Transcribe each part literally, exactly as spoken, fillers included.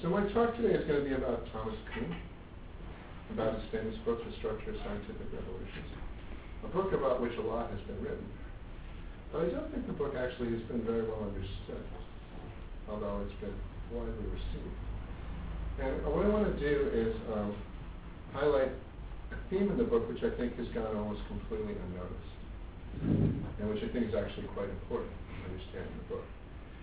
So my talk today is going to be about Thomas Kuhn, about his famous book, The Structure of Scientific Revolutions, a book about which a lot has been written. But I don't think the book actually has been very well understood, although it's been widely received. And what I want to do is um, highlight a theme in the book which I think has gone almost completely unnoticed, and which I think is actually quite important in understanding the book.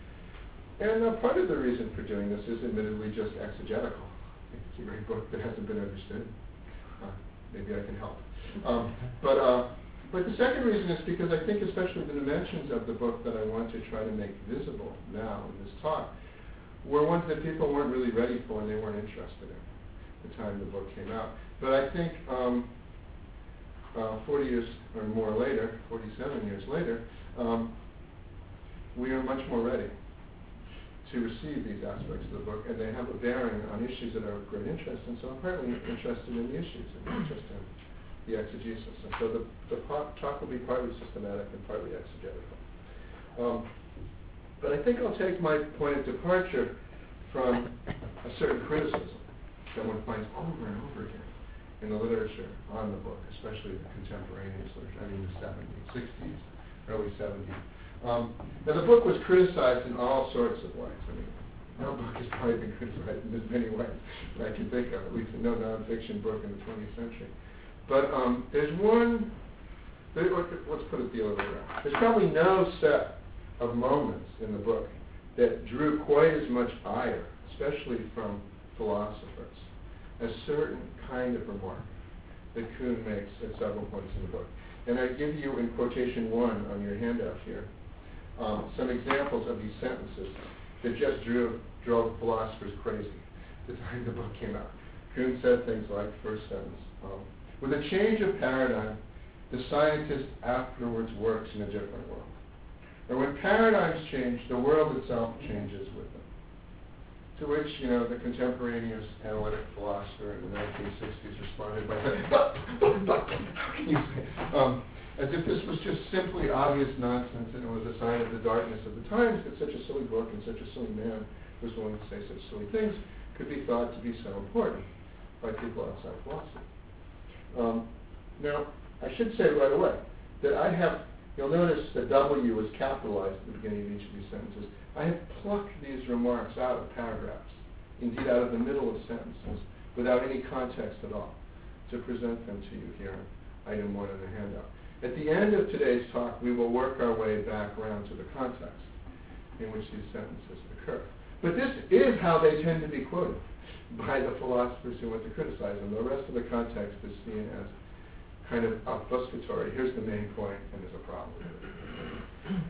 And uh, part of the reason for doing this is admittedly just exegetical. It's a great book that hasn't been understood. Uh, maybe I can help. Um, but, uh, but the second reason is because I think especially the dimensions of the book that I want to try to make visible now in this talk were ones that people weren't really ready for and they weren't interested in at the time the book came out. But I think um, uh, forty years or more later, forty-seven years later, um, we are much more ready to receive these aspects of the book, and they have a bearing on issues that are of great interest, and so I'm partly interested in the issues and not just in the exegesis. And so the, the talk will be partly systematic and partly exegetical. Um, but I think I'll take my point of departure from a certain criticism that one finds over and over again in the literature on the book, especially the contemporaneous literature, I mean the seventies, sixties, early seventies. Um, now the book was criticized in all sorts of ways. I mean, no book has probably been criticized in as many ways that I can think of, at least no nonfiction book in the twentieth century. But um, there's one, there, let's put it the other way around. There's probably no set of moments in the book that drew quite as much ire, especially from philosophers, a certain kind of remark that Kuhn makes at several points in the book. And I give you in quotation one on your handout here, Um, some examples of these sentences that just drew, drove philosophers crazy at the time the book came out. Kuhn said things like, first sentence, um, with a change of paradigm, the scientist afterwards works in a different world. Or when paradigms change, the world itself changes with them. To which, you know, the contemporaneous analytic philosopher in the nineteen sixties responded by saying, but, but, but, how can you say, um, as if this was just simply obvious nonsense and it was a sign of the darkness of the times that such a silly book and such a silly man who was willing to say such silly things could be thought to be so important by people outside philosophy. Um, now, I should say right away that I have, you'll notice that W is capitalized at the beginning of each of these sentences. I have plucked these remarks out of paragraphs, indeed out of the middle of sentences, without any context at all, to present them to you here in item one in the handout. At the end of today's talk, we will work our way back around to the context in which these sentences occur. But this is how they tend to be quoted by the philosophers who want to criticize them. The rest of the context is seen as kind of obfuscatory. Here's the main point, and there's a problem with it.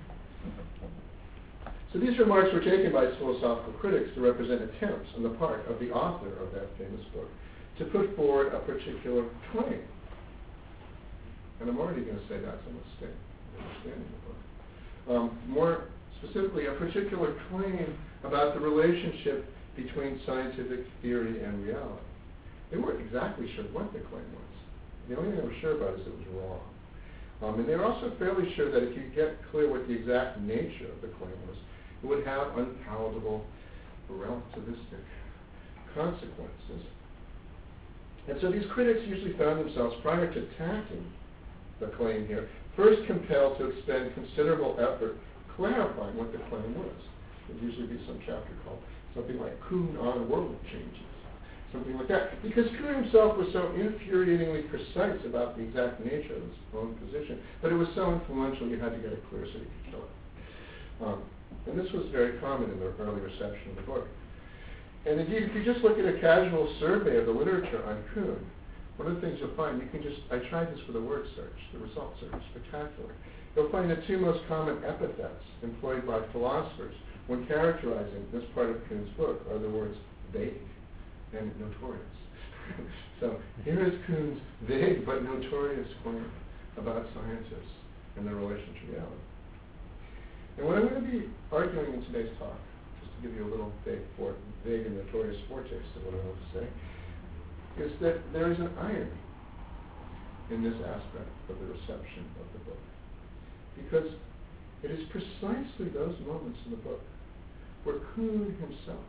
So these remarks were taken by philosophical critics to represent attempts on the part of the author of that famous book to put forward a particular claim. And I'm already going to say that's a mistake in understanding the book. Um, more specifically, a particular claim about the relationship between scientific theory and reality. They weren't exactly sure what the claim was. The only thing they were sure about is it was wrong. Um, and they were also fairly sure that if you get clear what the exact nature of the claim was, it would have unpalatable, relativistic consequences. And so these critics usually found themselves, prior to attacking the claim here, first compelled to expend considerable effort clarifying what the claim was. There'd usually be some chapter called something like Kuhn on world changes, something like that. Because Kuhn himself was so infuriatingly precise about the exact nature of his own position, but it was so influential you had to get it clear so you could kill it. Um, and this was very common in the early reception of the book. And indeed, if you just look at a casual survey of the literature on Kuhn, one of the things you'll find, you can just, I tried this with a word search, the result search, spectacular. You'll find the two most common epithets employed by philosophers when characterizing this part of Kuhn's book are the words vague and notorious. So here is Kuhn's vague but notorious claim about scientists and their relation to reality. And what I'm going to be arguing in today's talk, just to give you a little vague, for, vague and notorious foretaste of what I want to say, is that there is an irony in this aspect of the reception of the book. Because it is precisely those moments in the book where Kuhn himself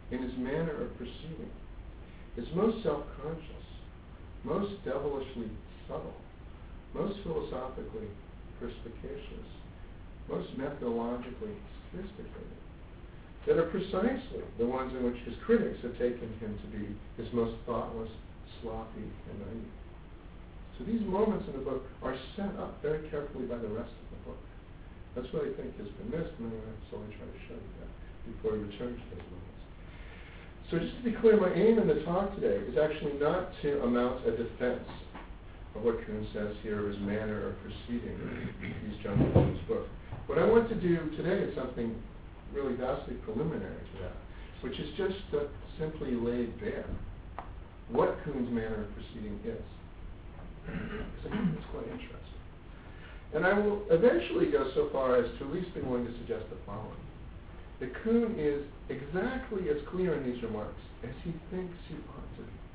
in his manner of proceeding, is most self-conscious, most devilishly subtle, most philosophically perspicacious, most methodologically sophisticated, that are precisely the ones in which his critics have taken him to be his most thoughtless, sloppy, and naive. So these moments in the book are set up very carefully by the rest of the book. That's what I think has been missed, and I'm going to slowly try to show you that before we return to those moments. So just to be clear, my aim in the talk today is actually not to amount a defense of what Kuhn says here of his manner of proceeding in these junctures in his book. What I want to do today is something really vastly preliminary to that, which is just to simply lay bare what Kuhn's manner of proceeding is. Because I think it's quite interesting. And I will eventually go so far as to at least be willing to suggest the following. That Kuhn is exactly as clear in these remarks as he thinks he ought to be,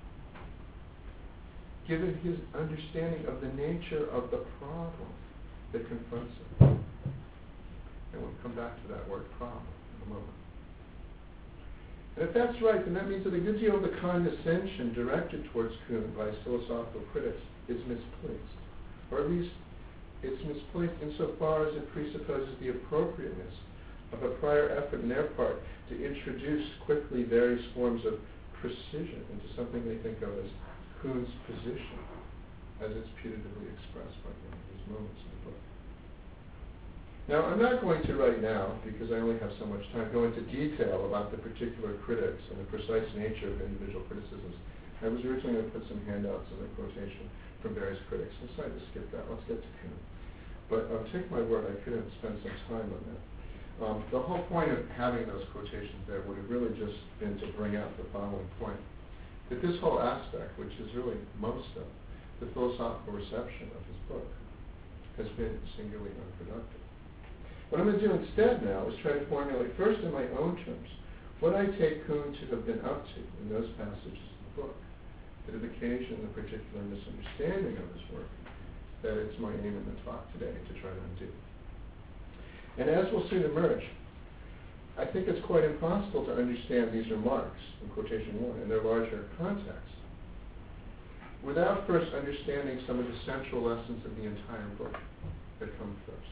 given his understanding of the nature of the problem that confronts him. And we'll come back to that word problem in a moment. And if that's right, then that means that a good deal of the condescension directed towards Kuhn by his philosophical critics is misplaced. Or at least it's misplaced insofar as it presupposes the appropriateness of a prior effort on their part to introduce quickly various forms of precision into something they think of as Kuhn's position, as it's putatively expressed by him in these moments in the book. Now, I'm not going to right now, because I only have so much time, go into detail about the particular critics and the precise nature of individual criticisms. I was originally going to put some handouts in the quotation from various critics. I decided to skip that. Let's get to Kuhn. But uh, take my word, I could have spent some time on that. Um, the whole point of having those quotations there would have really just been to bring out the following point. That this whole aspect, which is really most of the philosophical reception of his book, has been singularly unproductive. What I'm going to do instead now is try to formulate, first in my own terms, what I take Kuhn to have been up to in those passages of the book that have occasioned the particular misunderstanding of his work that it's my aim in the talk today to try to undo. And as will soon emerge, I think it's quite impossible to understand these remarks in quotation one in their larger context without first understanding some of the central lessons of the entire book that come first.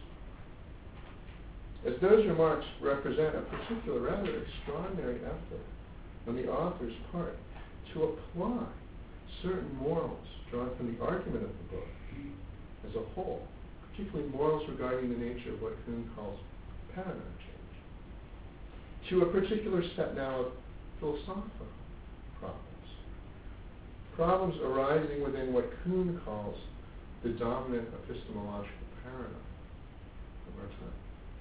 As those remarks represent a particular, rather extraordinary effort on the author's part to apply certain morals drawn from the argument of the book as a whole, particularly morals regarding the nature of what Kuhn calls paradigm change, to a particular set now of philosophical problems. Problems arising within what Kuhn calls the dominant epistemological paradigm of our time.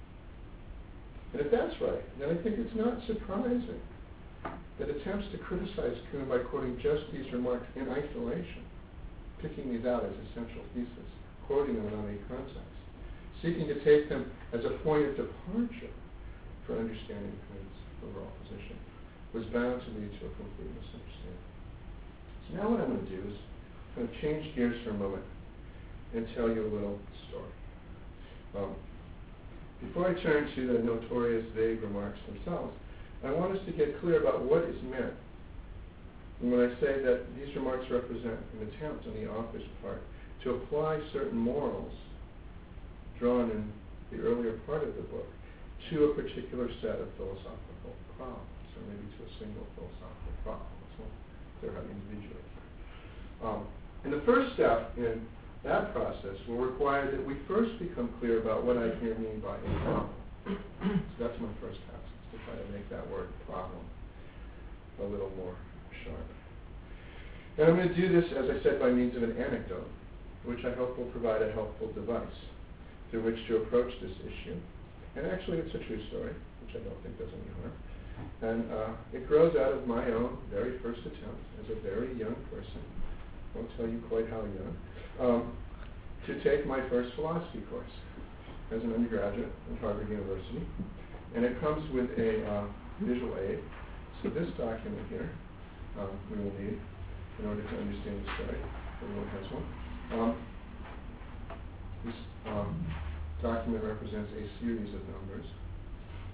And if that's right, then I think it's not surprising that attempts to criticize Kuhn by quoting just these remarks in isolation, picking these out as essential thesis, quoting them without any context, seeking to take them as a point of departure for understanding Kuhn's overall position, was bound to lead to a complete misunderstanding. So now what I'm going to do is I'm going to change gears for a moment and tell you a little story. Um, Before I turn to the notorious vague remarks themselves, I want us to get clear about what is meant and when I say that these remarks represent an attempt on the author's part to apply certain morals drawn in the earlier part of the book to a particular set of philosophical problems, or maybe to a single philosophical problem. So clear how to individuate. Um, and the first step in that process will require that we first become clear about what I here mean by a problem. So that's my first task, is to try to make that word problem a little more sharp. And I'm going to do this, as I said, by means of an anecdote, which I hope will provide a helpful device through which to approach this issue. And actually, it's a true story, which I don't think does any harm. And uh, it grows out of my own very first attempt as a very young person, I won't tell you quite how young, um, to take my first philosophy course as an undergraduate at Harvard University. And it comes with a uh, visual aid. So this document here, um, we will need in order to understand the story. Everyone has one. Um, this um, document represents a series of numbers.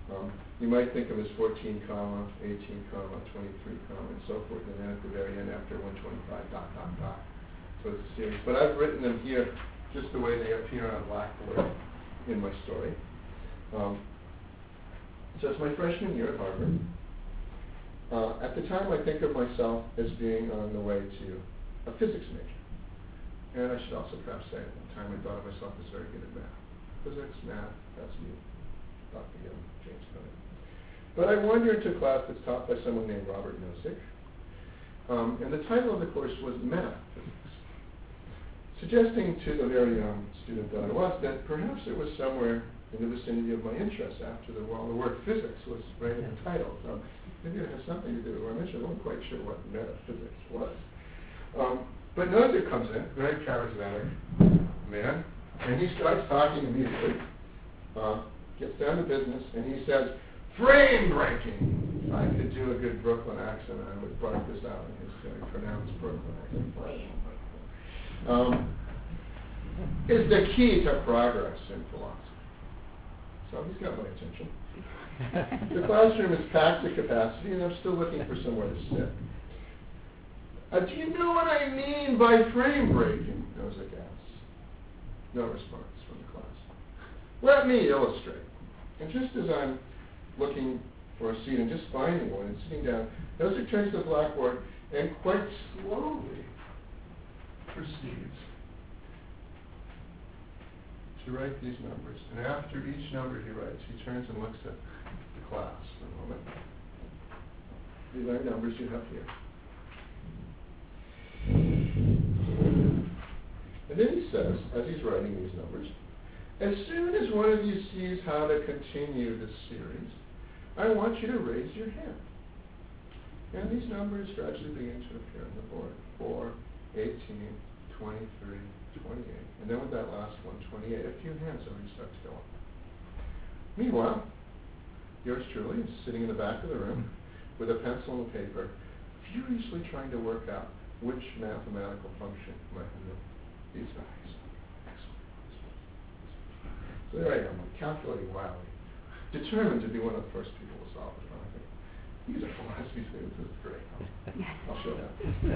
Um, you might think of as fourteen comma, eighteen comma, twenty-three comma, and so forth, and then at the very end after one twenty-five, dot, dot, dot. So it's a series. But I've written them here just the way they appear on Blackboard in my story. Um, so it's my freshman year at Harvard. Uh, at the time, I think of myself as being on the way to a physics major. And I should also perhaps say at the time I thought of myself as very good at math. Physics, math, that's me, Doctor Young, James Conant. But I wandered into a class that's taught by someone named Robert Nozick. Um, and the title of the course was Math Physics, suggesting to the very young student that I was that perhaps it was somewhere in the vicinity of my interests after the, well, the word physics was right in the title. So maybe it has something to do with what I mentioned. I wasn't quite sure what metaphysics was. Um, But Nozick comes in, very charismatic man, and he starts talking immediately, uh, gets down to business, and he says, frame breaking. If I could do a good Brooklyn accent, I would bark this out in his very pronounced Brooklyn accent. Frame breaking. Um, is the key to progress in philosophy. So he's got my attention. The classroom is packed to capacity, and I'm still looking for somewhere to sit. Uh, do you know what I mean by frame breaking? Nozick asks. No response from the class. Let me illustrate. And just as I'm looking for a seat and just finding one and sitting down, Nozick turns to the blackboard and quite slowly proceeds to write these numbers. And after each number he writes, he turns and looks at the class for a moment. These are numbers you have here. And then he says, as he's writing these numbers, as soon as one of you sees how to continue this series, I want you to raise your hand. And these numbers gradually begin to appear on the board. four, eighteen, twenty-three, twenty-eight. And then with that last one, twenty-eight, a few hands already start to go up. Meanwhile, yours truly is sitting in the back of the room with a pencil and paper, furiously trying to work out which mathematical function might have these values. Excellent. So there I am, calculating wildly, determined to be one of the first people to solve the problem. These are philosophy students. This is great. I'll, I'll show that.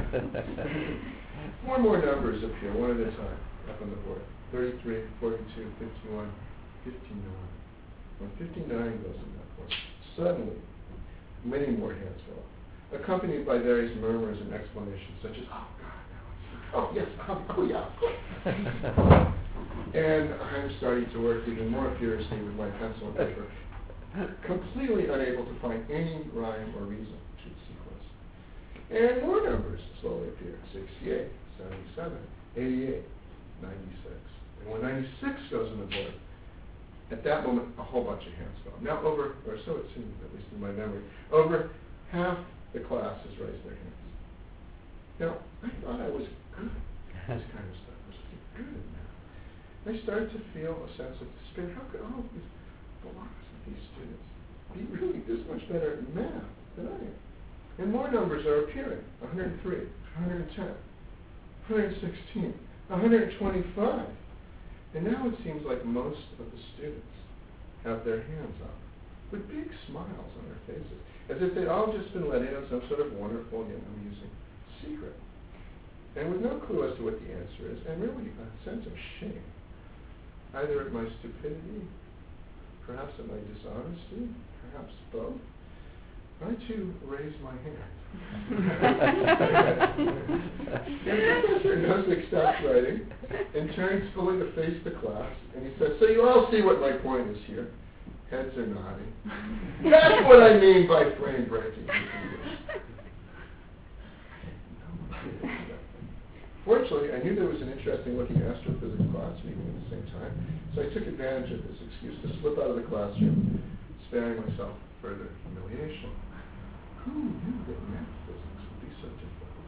Four more numbers appear, one at a time, up on the board. thirty-three, forty-two, fifty-one, fifty-nine. When fifty-nine goes in that board, suddenly, many more hands go up, accompanied by various murmurs and explanations, such as, oh, God, no, oh, yes, oh, oh yeah, of course. And I'm starting to work even more furiously with my pencil and paper, completely unable to find any rhyme or reason to the sequence. And more numbers slowly appear, sixty-eight, seventy-seven, eighty-eight, ninety-six. And when ninety-six goes on the board, at that moment, a whole bunch of hands go up. Now over, or so it seems, at least in my memory, over half the class has raised their hands. Now, I thought I was good at this kind of stuff. I was good at math. I started to feel a sense of despair. How could all of these philosophy students be really this much better at math than I am? And more numbers are appearing. one hundred three, one hundred ten, one hundred sixteen, one hundred twenty-five. And now it seems like most of the students have their hands up with big smiles on their faces, as if they'd all just been let in on some sort of wonderful and amusing secret. And with no clue as to what the answer is, and really a sense of shame, either at my stupidity, perhaps at my dishonesty, perhaps both, I too raised my hand. And Professor Nozick stops writing and turns fully to face the class, and he says, so you all see what my point is here. Heads are nodding. That's what I mean by frame breaking. Fortunately, I knew there was an interesting looking astrophysics class meeting at the same time, so I took advantage of this excuse to slip out of the classroom, sparing myself further humiliation. Who knew that math physics would be so difficult?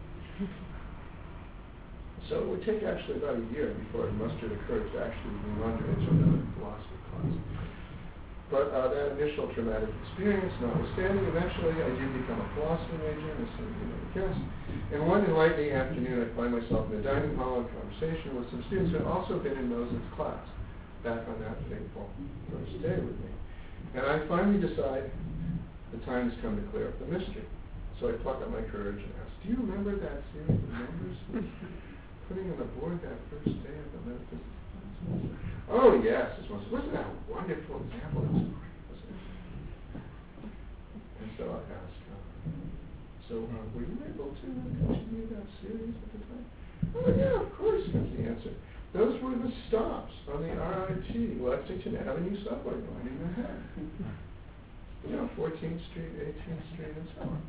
So it would take actually about a year before I mustered the courage to actually wander into another philosophy class. But uh, that initial traumatic experience notwithstanding, eventually I did become a philosophy major, as some of you may guess. And one enlightening afternoon, I find myself in the dining hall in conversation with some students who had also been in Nozick's class back on that fateful first day with me. And I finally decide the time has come to clear up the mystery. So I pluck up my courage and ask, do you remember that series of numbers putting on the board that first day of the metaphysics class? Oh, yes. This was, wasn't that a wonderful example? It was great, wasn't it? And so I ask, uh, so uh, were you able to continue that series at the time? Oh, yeah, of course, was the answer. Those were the stops on the R I T, Lexington Avenue subway line in Manhattan. You know, fourteenth Street, eighteenth Street, and so on.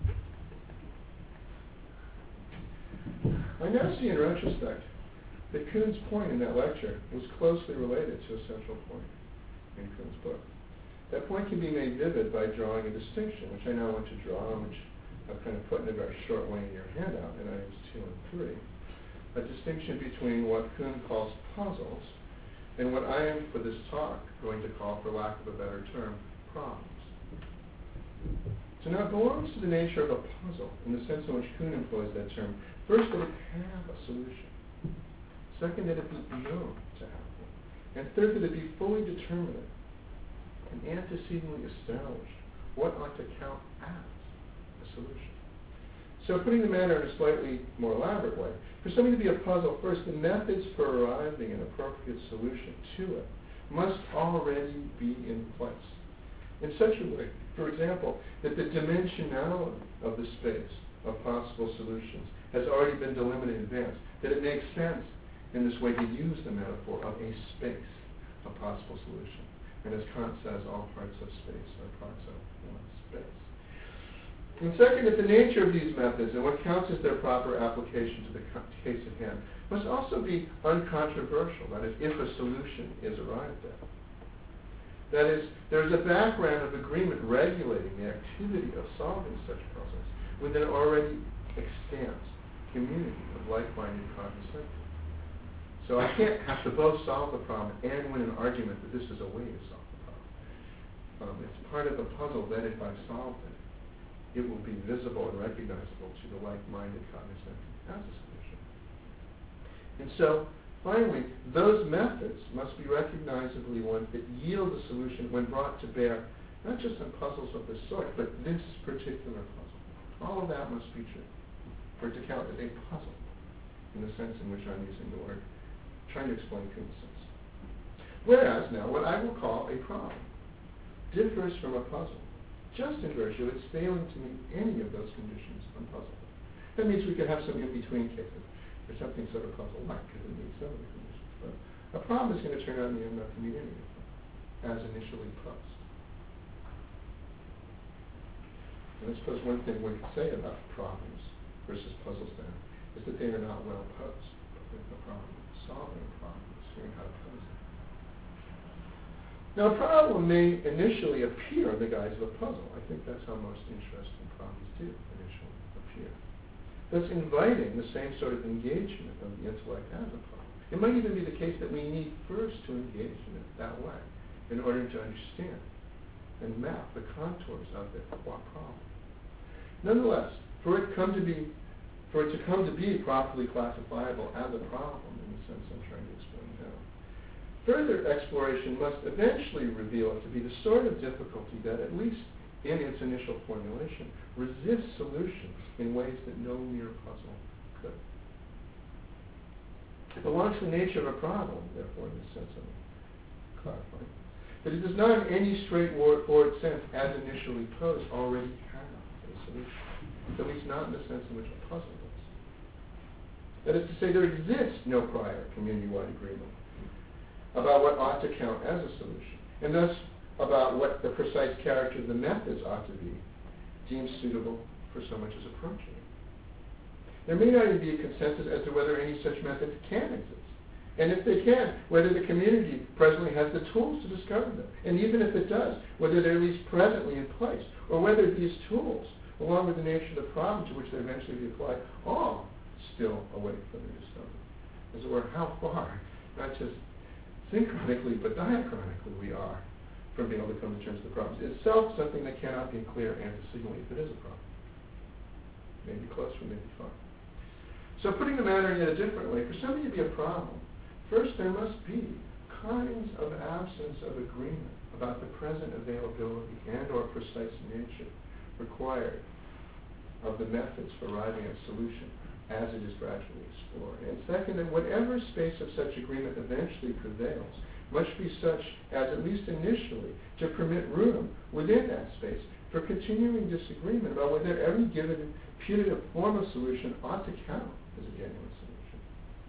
I now see in retrospect that Kuhn's point in that lecture was closely related to a central point in Kuhn's book. That point can be made vivid by drawing a distinction, which I now want to draw, and which I've kind of put in a very short way in your handout in items two and three. A distinction between what Kuhn calls puzzles and what I am, for this talk, going to call, for lack of a better term, problems. So now it belongs to the nature of a puzzle, in the sense in which Kuhn employs that term. First, that it have a solution. Second, that it be known to have one. And third, that it be fully determinate and antecedently established what ought to count as a solution. So putting the matter in a slightly more elaborate way, for something to be a puzzle, first, the methods for arriving an appropriate solution to it must already be in place. In such a way, for example, that the dimensionality of the space of possible solutions has already been delimited in advance, that it makes sense in this way to use the metaphor of a space of possible solution. And as Kant says, all parts of space are parts of one space. And second, that the nature of these methods and what counts as their proper application to the co- case at hand must also be uncontroversial, that is, if a solution is arrived at. That is, there is a background of agreement regulating the activity of solving such puzzles within an already extant community of like-minded cognoscenti. So I can't have to both solve the problem and win an argument that this is a way to solve the problem. Um, it's part of the puzzle that if I've solved it, it will be visible and recognizable to the like-minded cognoscenti as a solution. And so, finally, those methods must be recognizably ones that yield a solution when brought to bear, not just on puzzles of this sort, but this particular puzzle. All of that must be true for it to count as a puzzle, in the sense in which I'm using the word, trying to explain Kuhn's sense. Whereas, now, what I will call a problem differs from a puzzle, just in virtue of its failing to meet any of those conditions on puzzle. That means we could have some in-between cases, or something sort of puzzle-like, because it meets some of the conditions. But a problem is going to turn out in the end not to meet any of them, as initially posed. And I suppose one thing we could say about problems versus puzzles then is that they are not well posed. The problem, solving a problem, is seeing how to pose it. Now, a problem may initially appear in the guise of a puzzle. I think that's how most interesting problems do initially appear. Thus inviting the same sort of engagement of the intellect as a problem. It might even be the case that we need first to engage in it that way in order to understand and map the contours of it, what problem. Nonetheless, for it come to be, for it to come to be properly classifiable as a problem in the sense I'm trying to explain now, further exploration must eventually reveal it to be the sort of difficulty that, at least in its initial formulation, resists solutions in ways that no mere puzzle could. It belongs to the nature of a problem, therefore, in the sense of clarifying, that it does not in any straightforward sense, as initially posed, already have a solution. At least not in the sense in which a puzzle does. That is to say, there exists no prior community-wide agreement about what ought to count as a solution, and thus about what the precise character of the methods ought to be, deemed suitable for so much as approaching it. There may not even be a consensus as to whether any such methods can exist, and if they can, whether the community presently has the tools to discover them, and even if it does, whether they're at least presently in place, or whether these tools, along with the nature of the problem to which they eventually be applied, all still await further discovery. As it were, how far, not just synchronically, but diachronically we are from being able to come to terms with the problems. It's itself something that cannot be clear antecedently if it is a problem. Maybe close or maybe far. So putting the matter in yet a different way, for something to be a problem, first there must be kinds of absence of agreement about the present availability and or precise nature required of the methods for arriving at a solution as it is gradually explored. And second, that whatever space of such agreement eventually prevails must be such as, at least initially, to permit room within that space for continuing disagreement about whether every given putative form of solution ought to count as a genuine solution.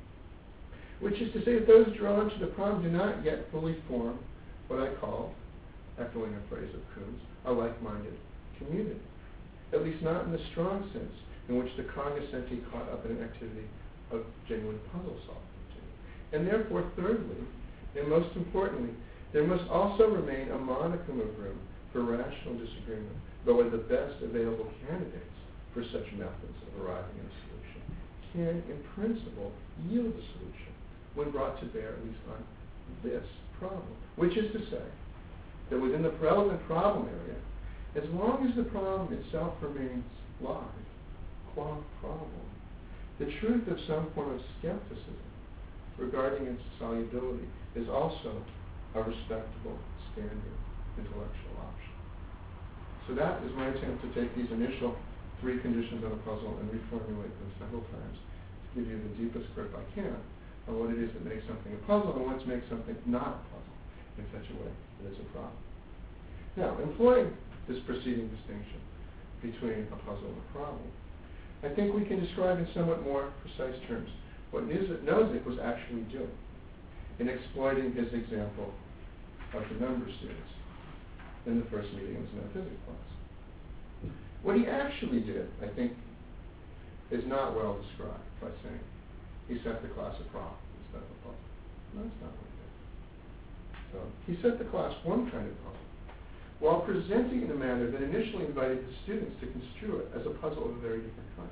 Which is to say that those drawn to the problem do not yet fully form what I call, echoing a phrase of Kuhn's, a like-minded community. At least not in the strong sense in which the cognoscenti caught up in an activity of genuine puzzle solving do. And therefore, thirdly, and most importantly, there must also remain a modicum of room for rational disagreement about whether the best available candidates for such methods of arriving at a solution can, in principle, yield a solution when brought to bear at least on this problem. Which is to say, that within the relevant problem area, as long as the problem itself remains live, qua problem, the truth of some form of skepticism regarding its solubility is also a respectable standard intellectual option. So that is my attempt to take these initial three conditions of a puzzle and reformulate them several times to give you the deepest grip I can on what it is that makes something a puzzle and what makes something not a puzzle in such a way that it's a problem. Now, employing this preceding distinction between a puzzle and a problem, I think we can describe in somewhat more precise terms what Nozick was actually doing in exploiting his example of the number series in the first meeting of his metaphysics class. What he actually did, I think, is not well described by saying he set the class a problem instead of a puzzle. No, that's not what he did. So he set the class one kind of puzzle, while presenting in a manner that initially invited the students to construe it as a puzzle of a very different kind.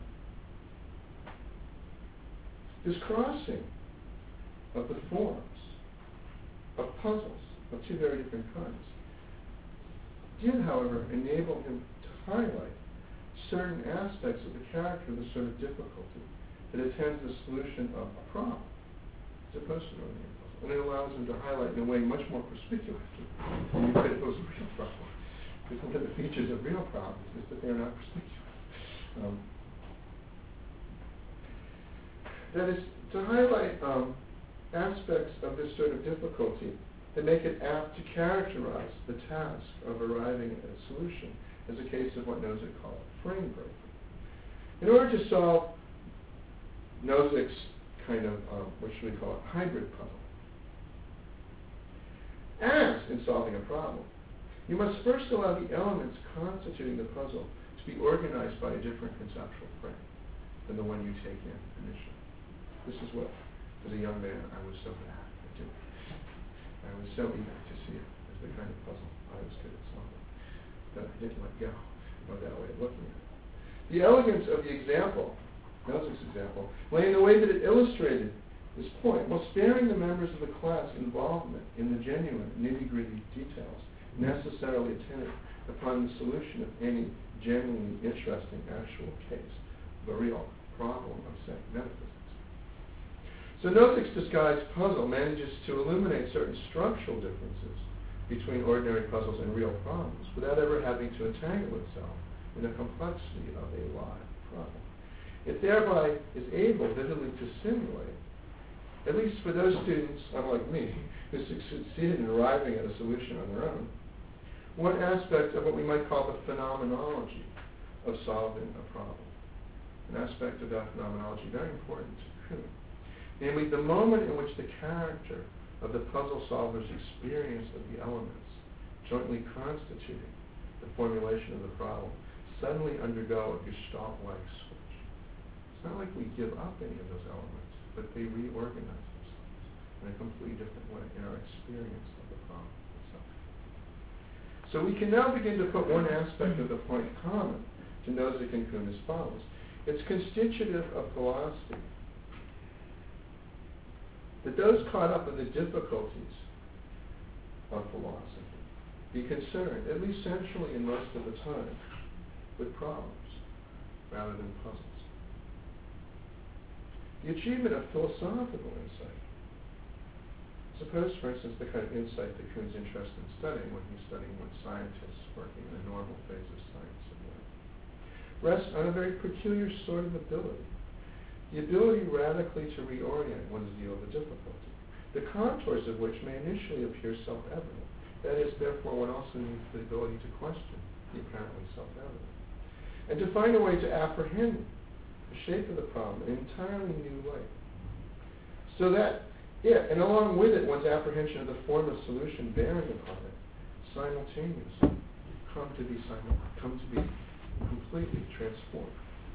This crossing of the forms of puzzles of two very different kinds did, however, enable him to highlight certain aspects of the character of the sort of difficulty that attends the solution of a problem, as opposed to an ordinary puzzle. And it allows him to highlight in a way much more perspicuously than you could if it was a real problem. Because one of the features of real problems is that they are not perspicuous. Um, that is, to highlight um, aspects of this sort of difficulty that make it apt to characterize the task of arriving at a solution as a case of what Nozick called frame breaking. In order to solve Nozick's kind of, um, what should we call it, hybrid puzzle, as in solving a problem, you must first allow the elements constituting the puzzle to be organized by a different conceptual frame than the one you take in initially. This is what, as a young man, I was so bad at doing. I was so eager to see it as the kind of puzzle I was good at solving that I didn't let go of that way of looking at it. The elegance of the example, Nozick's example, lay in the way that it illustrated this point, while sparing the members of the class involvement in the genuine nitty-gritty details necessarily attendant upon the solution of any genuinely interesting actual case of a real problem of, say, metaphysics. So Nozick's disguised puzzle manages to illuminate certain structural differences between ordinary puzzles and real problems without ever having to entangle itself in the complexity of a live problem. It thereby is able vividly to simulate, at least for those students, unlike me, who succeeded in arriving at a solution on their own, one aspect of what we might call the phenomenology of solving a problem. An aspect of that phenomenology very important to Kuhn. Namely, the moment in which the character of the puzzle solver's experience of the elements jointly constituting the formulation of the problem suddenly undergo a Gestalt-like switch. It's not like we give up any of those elements, but they reorganize themselves in a completely different way in our experience of the problem itself. So we can now begin to put one aspect of the point common to Nozick and Kuhn as follows. It's constitutive of philosophy that those caught up in the difficulties of philosophy be concerned, at least centrally and most of the time, with problems rather than puzzles. The achievement of philosophical insight Suppose, for instance, the kind of insight that Kuhn's interested in studying when he's studying with scientists working in a normal phase of science and life rests on a very peculiar sort of ability. The ability radically to reorient one's view of a difficulty, the contours of which may initially appear self-evident. That is, therefore, one also needs the ability to question the apparently self-evident, and to find a way to apprehend the shape of the problem in an entirely new way. So that it, and along with it, one's apprehension of the form of solution bearing upon it, simultaneously come to be simul- come to be completely transformed.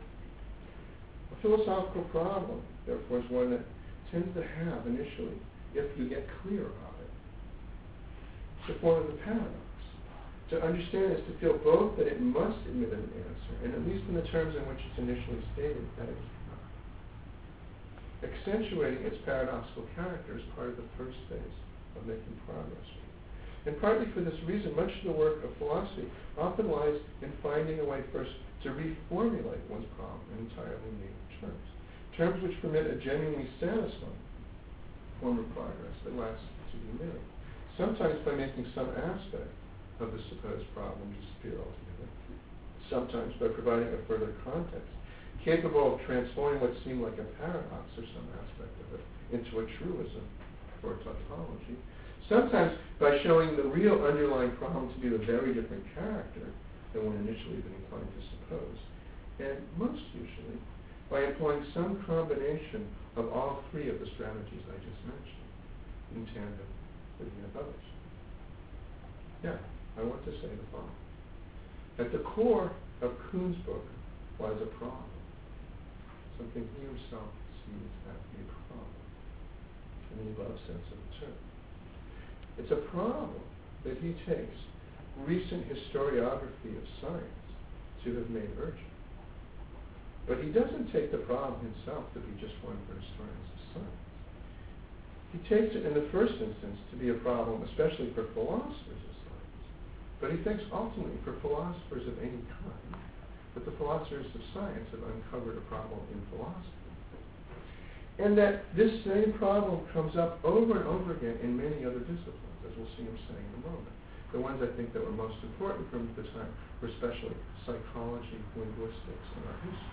A philosophical problem, therefore, is one that tends to have initially, if you get clear about it, the form of the paradox. To understand is to feel both that it must admit an answer, and at least in the terms in which it's initially stated, that it cannot. Accentuating its paradoxical character is part of the first phase of making progress. And partly for this reason, much of the work of philosophy often lies in finding a way first to reformulate one's problem in entirely new terms. Terms which permit a genuinely satisfying form of progress that lasts to be made. Sometimes by making some aspect of the supposed problem disappear altogether. Sometimes by providing a further context capable of transforming what seemed like a paradox or some aspect of it into a truism or a tautology. Sometimes by showing the real underlying problem to be a very different character than one initially had been inclined to suppose. And most usually by employing some combination of all three of the strategies I just mentioned in tandem with the others. Yeah, I want to say the following. At the core of Kuhn's book lies a problem. Something he himself sees as a problem in the above sense of the term. It's a problem that he takes recent historiography of science to have made urgent. But he doesn't take the problem himself to be just one for historians of science. He takes it in the first instance to be a problem, especially for philosophers of science. But he thinks ultimately for philosophers of any kind, that the philosophers of science have uncovered a problem in philosophy. And that this same problem comes up over and over again in many other disciplines, as we'll see him saying in a moment. The ones I think that were most important from the time were especially psychology, linguistics, and art history.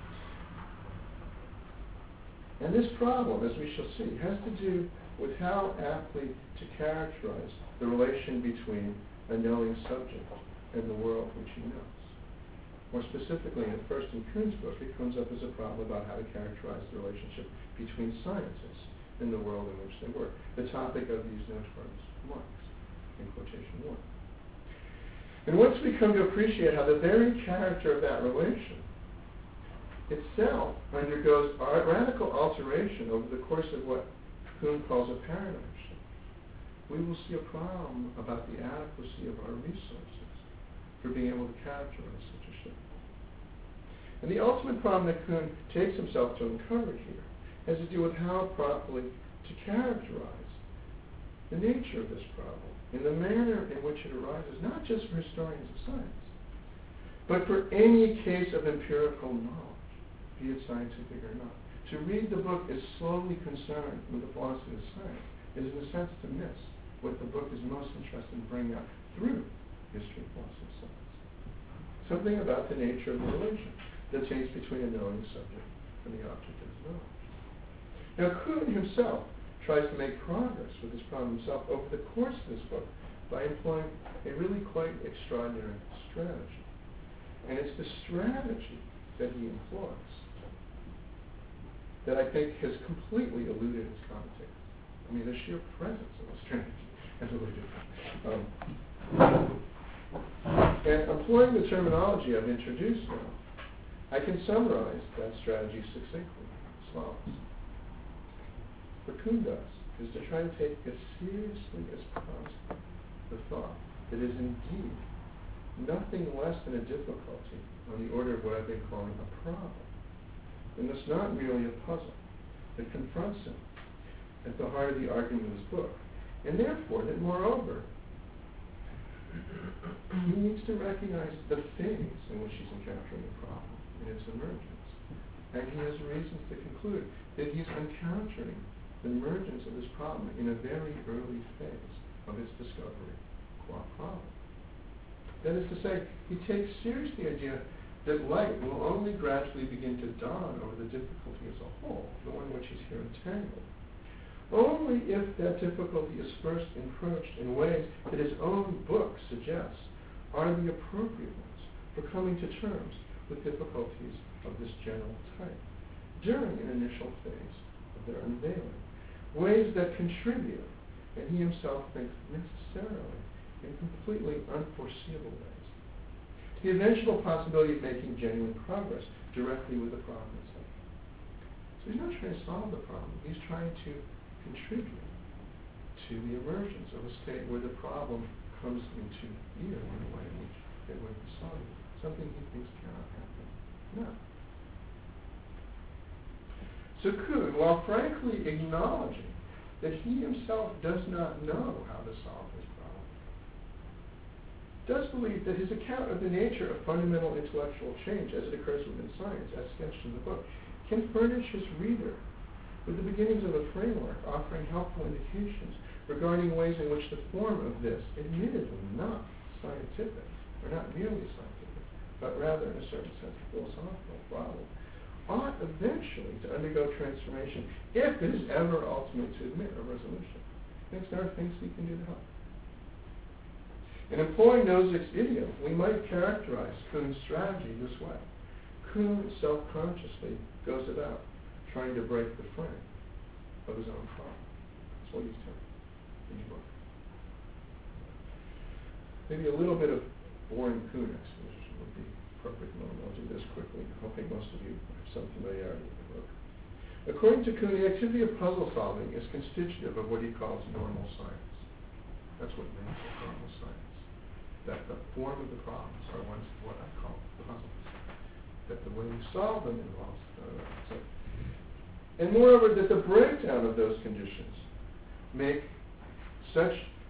And this problem, as we shall see, has to do with how aptly to characterize the relation between a knowing subject and the world which he knows. More specifically, at first in Kuhn's book, it comes up as a problem about how to characterize the relationship between scientists and the world in which they work. The topic of these notorious marks, in quotation one. And once we come to appreciate how the very character of that relation itself undergoes radical alteration over the course of what Kuhn calls a paradigm shift, we will see a problem about the adequacy of our resources for being able to characterize such a shift. And the ultimate problem that Kuhn takes himself to uncover here has to do with how properly to characterize the nature of this problem in the manner in which it arises, not just for historians of science, but for any case of empirical knowledge, be it scientific or not. To read the book is solely concerned with the philosophy of science is in a sense to miss what the book is most interested in bringing out through history, philosophy, of science. Something about the nature of the relation that takes between a knowing subject and the object of his knowledge. Now, Kuhn himself tries to make progress with this problem himself over the course of this book by employing a really quite extraordinary strategy. And it's the strategy that he employs that I think has completely eluded his commentators. I mean, the sheer presence of the strategy has eluded them. Um, and employing the terminology I've introduced now, I can summarize that strategy succinctly as follows. What Kuhn does is to try to take as seriously as possible the thought that is indeed nothing less than a difficulty on the order of what I've been calling a problem. And it's not really a puzzle that confronts him at the heart of the argument of his book. And therefore, that moreover, he needs to recognize the phase in which he's encountering the problem in its emergence. And he has reasons to conclude that he's encountering the emergence of this problem in a very early phase of its discovery, qua problem. That is to say, he takes seriously the idea that light will only gradually begin to dawn over the difficulty as a whole, the one in which he's here entangled, only if that difficulty is first approached in ways that his own book suggests are the appropriate ones for coming to terms with difficulties of this general type during an initial phase of their unveiling, ways that contribute, and he himself thinks necessarily, in completely unforeseeable ways, to the eventual possibility of making genuine progress directly with the problem itself. So he's not trying to solve the problem, he's trying to contribute to the emergence of a state where the problem comes into view in a way in which it would be solved, something he thinks cannot happen now. So Kuhn, while frankly acknowledging that he himself does not know how to solve this problem, does believe that his account of the nature of fundamental intellectual change as it occurs within science, as sketched in the book, can furnish his reader with the beginnings of a framework offering helpful indications regarding ways in which the form of this, admittedly not scientific, or not merely scientific, but rather in a certain sense philosophical problem, ought eventually to undergo transformation if it is ever ultimately to admit a resolution. Next, there are things we can do to help. In employing Nozick's idiom, we might characterize Kuhn's strategy this way. Kuhn self-consciously goes about trying to break the frame of his own problem. That's what he's doing in the book. Maybe a little bit of boring Kuhn exposition would be appropriate moment. I'll do this quickly, hoping most of you have some familiarity with the book. According to Kuhn, the activity of puzzle solving is constitutive of what he calls normal science. That's what makes it normal science. That the form of the problems are ones of what I call puzzles. That the way you solve them involves uh, so. And moreover, that the breakdown of those conditions make such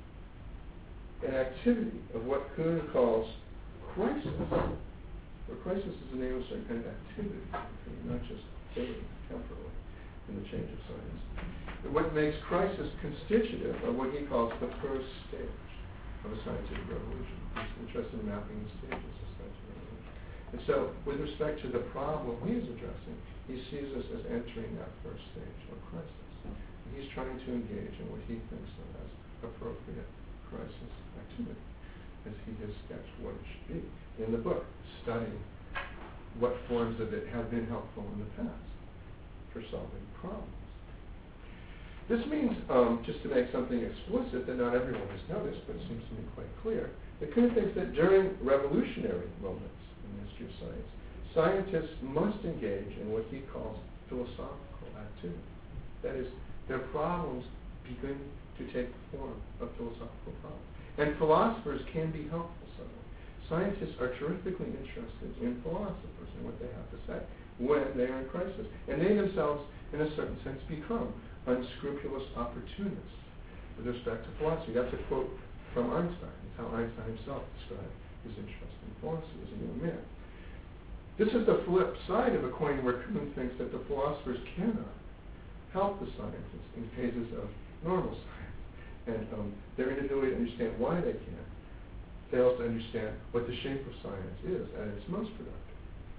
an activity of what Kuhn calls crisis. Where crisis is the name of a certain kind of activity, not just fading temporarily in the change of science. And what makes crisis constitutive of what he calls the first stage of a scientific revolution. He's interested in mapping the stages of scientific revolution. And so, with respect to the problem he is addressing, he sees us as entering that first stage of crisis. And he's trying to engage in what he thinks of as appropriate crisis activity, as he has sketched what it should be in the book, studying what forms of it have been helpful in the past for solving problems. This means, um, just to make something explicit that not everyone has noticed, but it seems to me quite clear, that Kuhn thinks that during revolutionary moments in the history of science, scientists must engage in what he calls philosophical activity. That is, their problems begin to take the form of philosophical problems. And philosophers can be helpful suddenly. Scientists are terrifically interested in philosophers and what they have to say when they are in crisis. And they themselves, in a certain sense, become unscrupulous opportunists with respect to philosophy. That's a quote from Einstein. It's how Einstein himself described his interest in philosophy as a young man. This is the flip side of a coin where Kuhn thinks that the philosophers cannot help the scientists in phases of normal science. And um, their inability to understand why they can't fails to understand what the shape of science is at its most productive.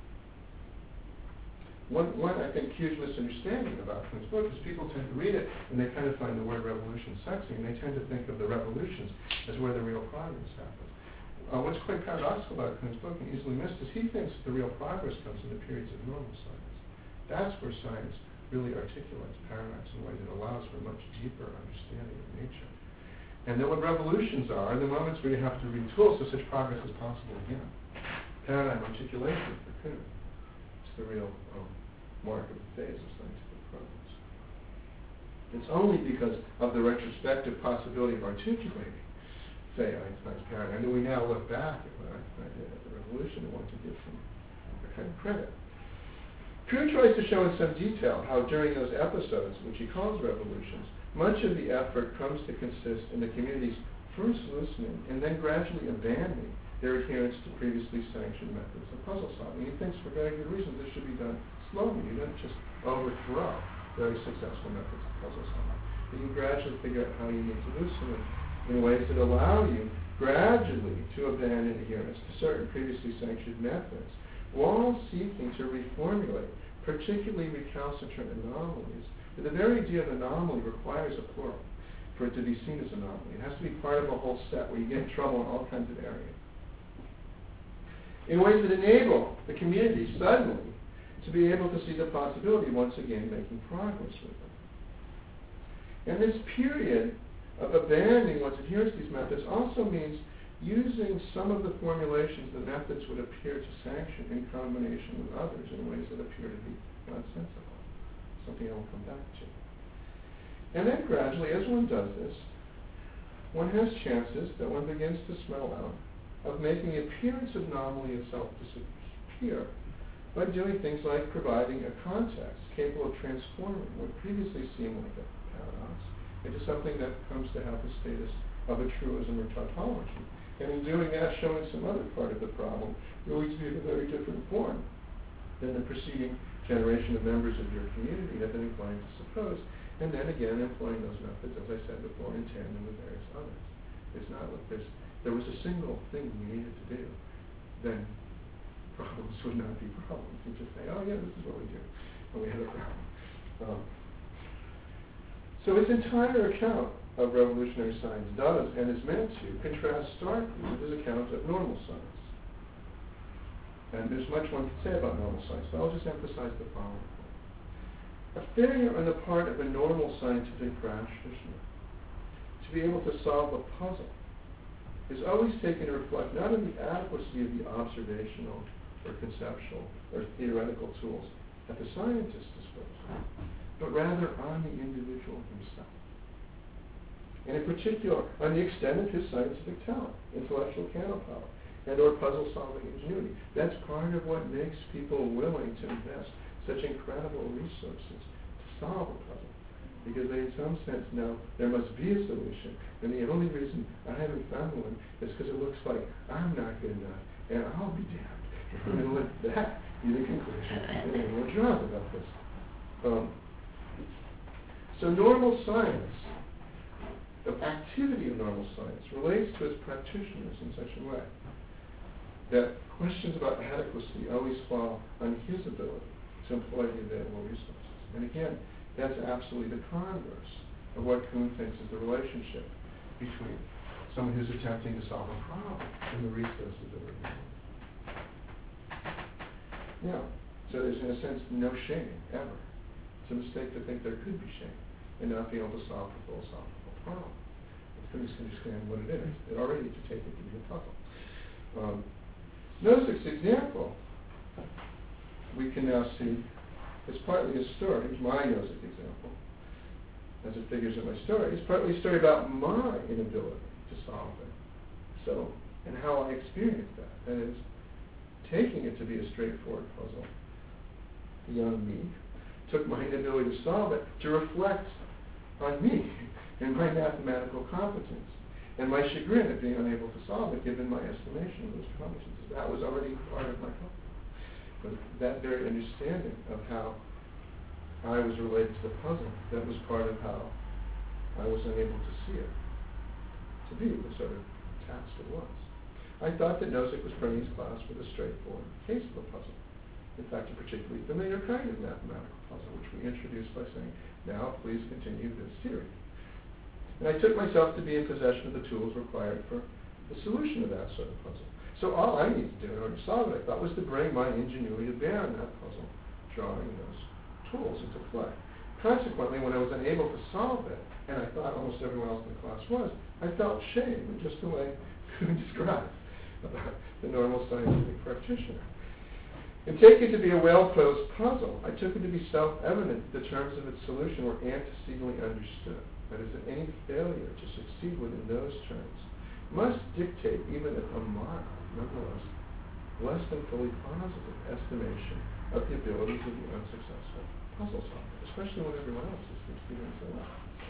One, one, I think, huge misunderstanding about Kuhn's book is people tend to read it and they kind of find the word revolution sexy, and they tend to think of the revolutions as where the real progress happens. Uh, what's quite paradoxical about Kuhn's book and easily missed is he thinks the real progress comes in the periods of normal science. That's where science really articulates paradox in a way that allows for much deeper understanding of nature. And then what revolutions are, are the moments where you have to retool so such progress as possible again. Paradigm articulation for Kuhn. It's the real um, mark of the phase of scientific progress. It's only because of the retrospective possibility of articulating, say, Einstein's paradigm, that we now look back at what Einstein did at the revolution and want to give him a kind of credit. Kuhn tries to show in some detail how during those episodes, which he calls revolutions, much of the effort comes to consist in the community's first listening and then gradually abandoning their adherence to previously sanctioned methods of puzzle solving. He thinks for very good reasons this should be done slowly. You don't just overthrow very successful methods of puzzle solving. You can gradually figure out how you need to loosen it in ways that allow you gradually to abandon adherence to certain previously sanctioned methods, while seeking to reformulate particularly recalcitrant anomalies. But the very idea of anomaly requires a plural for it to be seen as anomaly. It has to be part of a whole set where you get in trouble in all kinds of areas. In ways that enable the community suddenly to be able to see the possibility of once again making progress with them. And this period of abandoning one's adherence to these methods also means using some of the formulations that methods would appear to sanction in combination with others in ways that appear to be nonsensical, something I will come back to. And then gradually, as one does this, one has chances that one begins to smell out of making the appearance of anomaly itself disappear by doing things like providing a context capable of transforming what previously seemed like a paradox into something that comes to have the status of a truism or tautology. And in doing that, showing some other part of the problem really to be of a very different form than the preceding generation of members of your community have been inclined to suppose. And then again, employing those methods, as I said before, in tandem with various others. It's not like there's, there was a single thing you needed to do, then problems would not be problems. You just say, oh yeah, this is what we do, and we have a problem. Um, so its entire account of revolutionary science does and is meant to contrast starkly with his account of normal science. And there's much one can say about normal science, but I'll just emphasize the following. A failure on the part of a normal scientific practitioner to be able to solve a puzzle is always taken to reflect not on the adequacy of the observational or conceptual or theoretical tools at the scientist's disposal, but rather on the individual himself. And in particular, on the extent of his scientific talent, intellectual cannon power, and or puzzle-solving ingenuity. That's part of what makes people willing to invest such incredible resources to solve a puzzle. Because they, in some sense, know there must be a solution, and the only reason I haven't found one is because it looks like I'm not good enough, and I'll be damned. And let that be the conclusion. And we'll draw about this. Um, so normal science, the activity of normal science relates to its practitioners in such a way that questions about adequacy always fall on his ability to employ the available resources. And again, that's absolutely the converse of what Kuhn thinks is the relationship between someone who's attempting to solve a problem and the resources that are available. Yeah, so there's in a sense no shame ever. It's a mistake to think there could be shame and not be able to solve a philosophical problem. If you understand what it is, it already to take it to be a puzzle. Um, Nozick's example, we can now see, is partly a story, my Nozick example, as it figures in my story, is partly a story about my inability to solve it. So, and how I experienced that. That is, taking it to be a straightforward puzzle, young me, took my inability to solve it to reflect on me and my mathematical competence and my chagrin at being unable to solve it given my estimation of those competences. That was already part of my problem. But that very understanding of how I was related to the puzzle, that was part of how I was unable to see it to be the sort of task it was. I thought that Nozick was bringing his class with a straightforward case of a puzzle. In fact, a particularly familiar kind of mathematical puzzle, which we introduced by saying, now please continue this theory. And I took myself to be in possession of the tools required for the solution of that sort of puzzle. So all I needed to do in order to solve it, I thought, was to bring my ingenuity to bear on that puzzle, drawing those tools into play. Consequently, when I was unable to solve it, and I thought almost everyone else in the class was, I felt shame in just the way Kuhn described about the normal scientific practitioner. And taking it to be a well-posed puzzle, I took it to be self-evident that the terms of its solution were antecedently understood. That is, that any failure to succeed within those terms must dictate even a mild, nonetheless, less than fully positive estimation of the abilities of the unsuccessful puzzle solver, especially when everyone else is doing so well.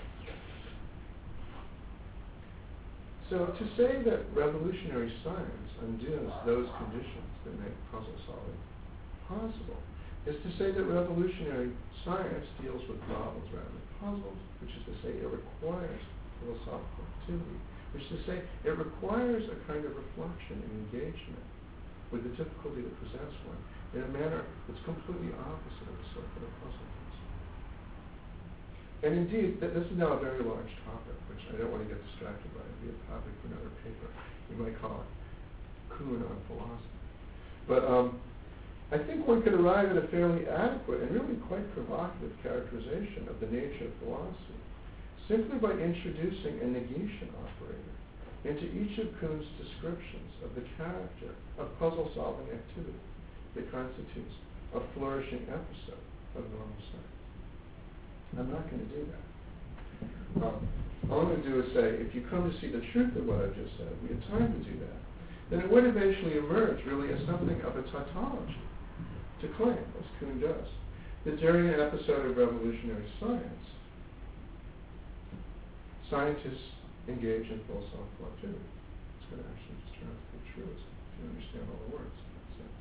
So to say that revolutionary science undoes those conditions that make puzzle solving possible is to say that revolutionary science deals with problems rather than puzzles, which is to say it requires philosophical activity, which is to say it requires a kind of reflection and engagement with the difficulty that presents one in a manner that's completely opposite of the sort that a puzzle is. And indeed, th- this is now a very large topic, which I don't want to get distracted by. It'd be a topic for another paper. We might call it Kuhn on philosophy. But um, I think one could arrive at a fairly adequate and really quite provocative characterization of the nature of philosophy simply by introducing a negation operator into each of Kuhn's descriptions of the character of puzzle-solving activity that constitutes a flourishing episode of normal science. I'm not going to do that. Um, all I'm going to do is say, if you come to see the truth of what I've just said, we have time to do that, then it would eventually emerge really as something of a tautology to claim, as Kuhn does, that during an episode of revolutionary science, scientists engage in philosophical activity. It's going to actually just turn out to be true if you understand all the words in that sense.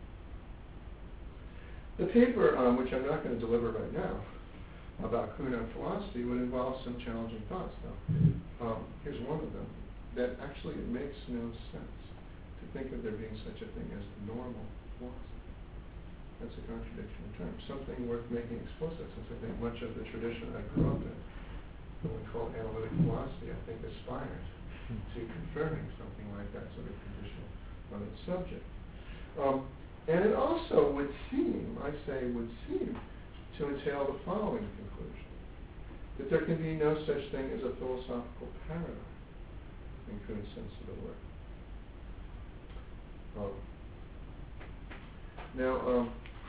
The paper, um, which I'm not going to deliver right now, about Kuhn on philosophy would involve some challenging thoughts. Now, um, here's one of them, that actually it makes no sense to think of there being such a thing as normal philosophy. That's a contradiction in terms, something worth making explicit, since I think much of the tradition I grew up in, what we call analytic philosophy, I think aspired to confirming something like that sort of position on its subject. Um, and it also would seem, I say would seem, to entail the following conclusion, that there can be no such thing as a philosophical paradigm in Kuhn's sense of the word. Um, now, um,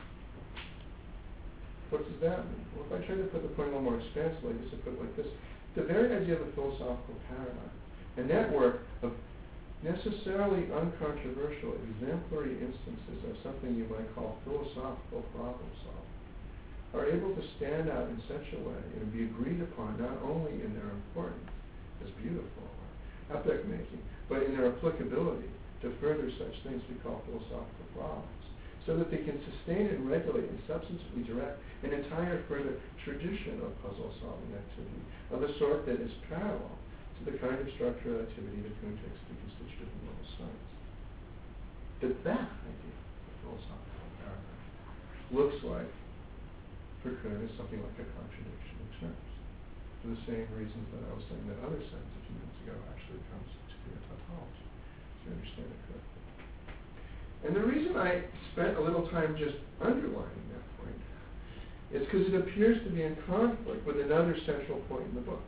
what does that mean? Well, if I try to put the point a little more expansively, just to put it like this, the very idea of a philosophical paradigm, a network of necessarily uncontroversial exemplary instances of something you might call philosophical problem solving, are able to stand out in such a way and be agreed upon not only in their importance as beautiful or epoch making, but in their applicability to further such things we call philosophical problems, so that they can sustain and regulate and substantively direct an entire further tradition of puzzle-solving activity of a sort that is parallel to the kind of structural activity that Kuhn takes to be constitutive of normal science. That that idea of philosophical paradigm looks like, for Kuhn, is something like a contradiction in terms, for the same reasons that I was saying that other sense a few minutes ago actually comes to be a tautology, to understand it correctly. And the reason I spent a little time just underlining that point is because it appears to be in conflict with another central point in the book.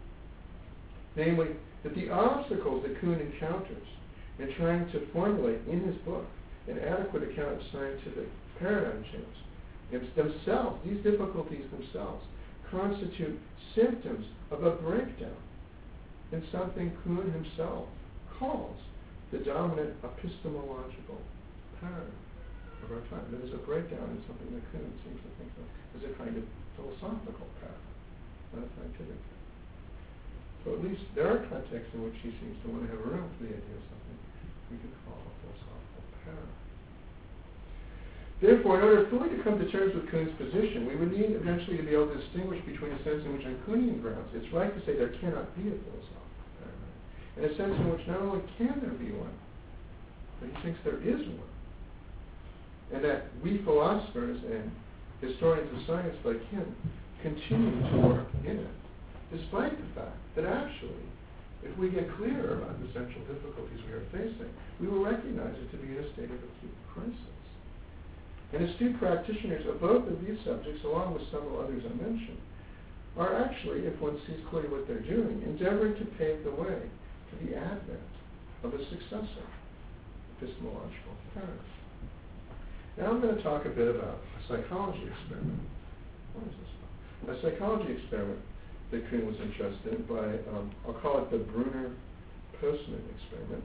Namely, that the obstacles that Kuhn encounters in trying to formulate in his book an adequate account of scientific paradigm change themselves, these difficulties themselves, constitute symptoms of a breakdown in something Kuhn himself calls the dominant epistemological paradigm of our time. That is a breakdown in something that Kuhn seems to think of as a kind of philosophical paradigm, not a scientific paradigm. So at least there are contexts in which he seems to want to have room for the idea of something we could call a philosophical paradigm. Therefore, in order fully to come to terms with Kuhn's position, we would need eventually to be able to distinguish between a sense in which on Kuhnian grounds it's right to say there cannot be a philosophical paradigm, and a sense in which not only can there be one, but he thinks there is one. And that we philosophers and historians of science like him continue to work in it, despite the fact that actually, if we get clearer about the central difficulties we are facing, we will recognize it to be in a state of acute crisis. And astute practitioners of both of these subjects, along with several others I mentioned, are actually, if one sees clearly what they're doing, endeavoring to pave the way to the advent of a successor epistemological paradigm. Now I'm going to talk a bit about a psychology experiment. What is this about? A psychology experiment that Kuhn was interested in by, um, I'll call it the Brunner-Postman experiment.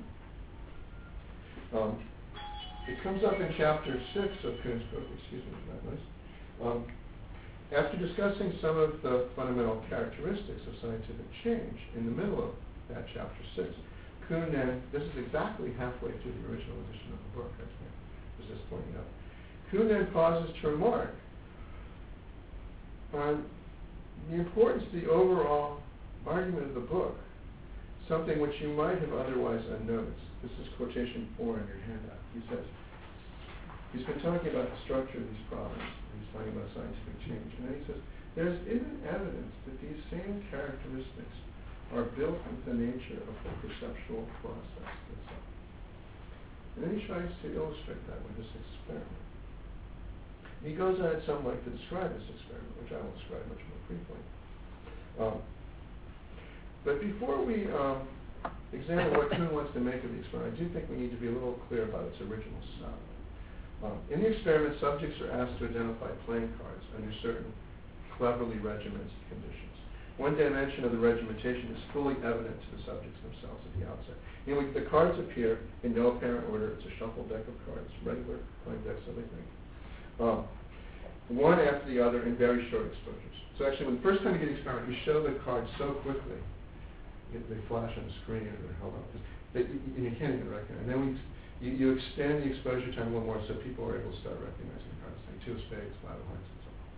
Um, It comes up in chapter six of Kuhn's book, excuse me for that noise. Um, after discussing some of the fundamental characteristics of scientific change in the middle of that chapter six, Kuhn then, this is exactly halfway through the original edition of the book, I think, was just pointing out. Kuhn then pauses to remark on the importance of the overall argument of the book, something which you might have otherwise unnoticed. This is quotation four in your handout. He says, he's been talking about the structure of these problems. He's talking about scientific change. And then he says, there's even evidence that these same characteristics are built into the nature of the perceptual process itself. And then he tries to illustrate that with this experiment. He goes on at some length to describe this experiment, which I will describe much more briefly. Um, but before we um, examine what Kuhn wants to make of the experiment, I do think we need to be a little clear about its original setup. Um, in the experiment, subjects are asked to identify playing cards under certain cleverly regimented conditions. One dimension of the regimentation is fully evident to the subjects themselves at the outset. In which the cards appear in no apparent order. It's a shuffled deck of cards, regular playing decks, so they think. Um, one after the other in very short exposures. So actually, when the first time you get the experiment, you show the cards so quickly, you, they flash on the screen or they're held up, that you, you can't even recognize. And then we, you, you extend the exposure time a little more so people are able to start recognizing the cards, like two of spades, five of hearts, and so on.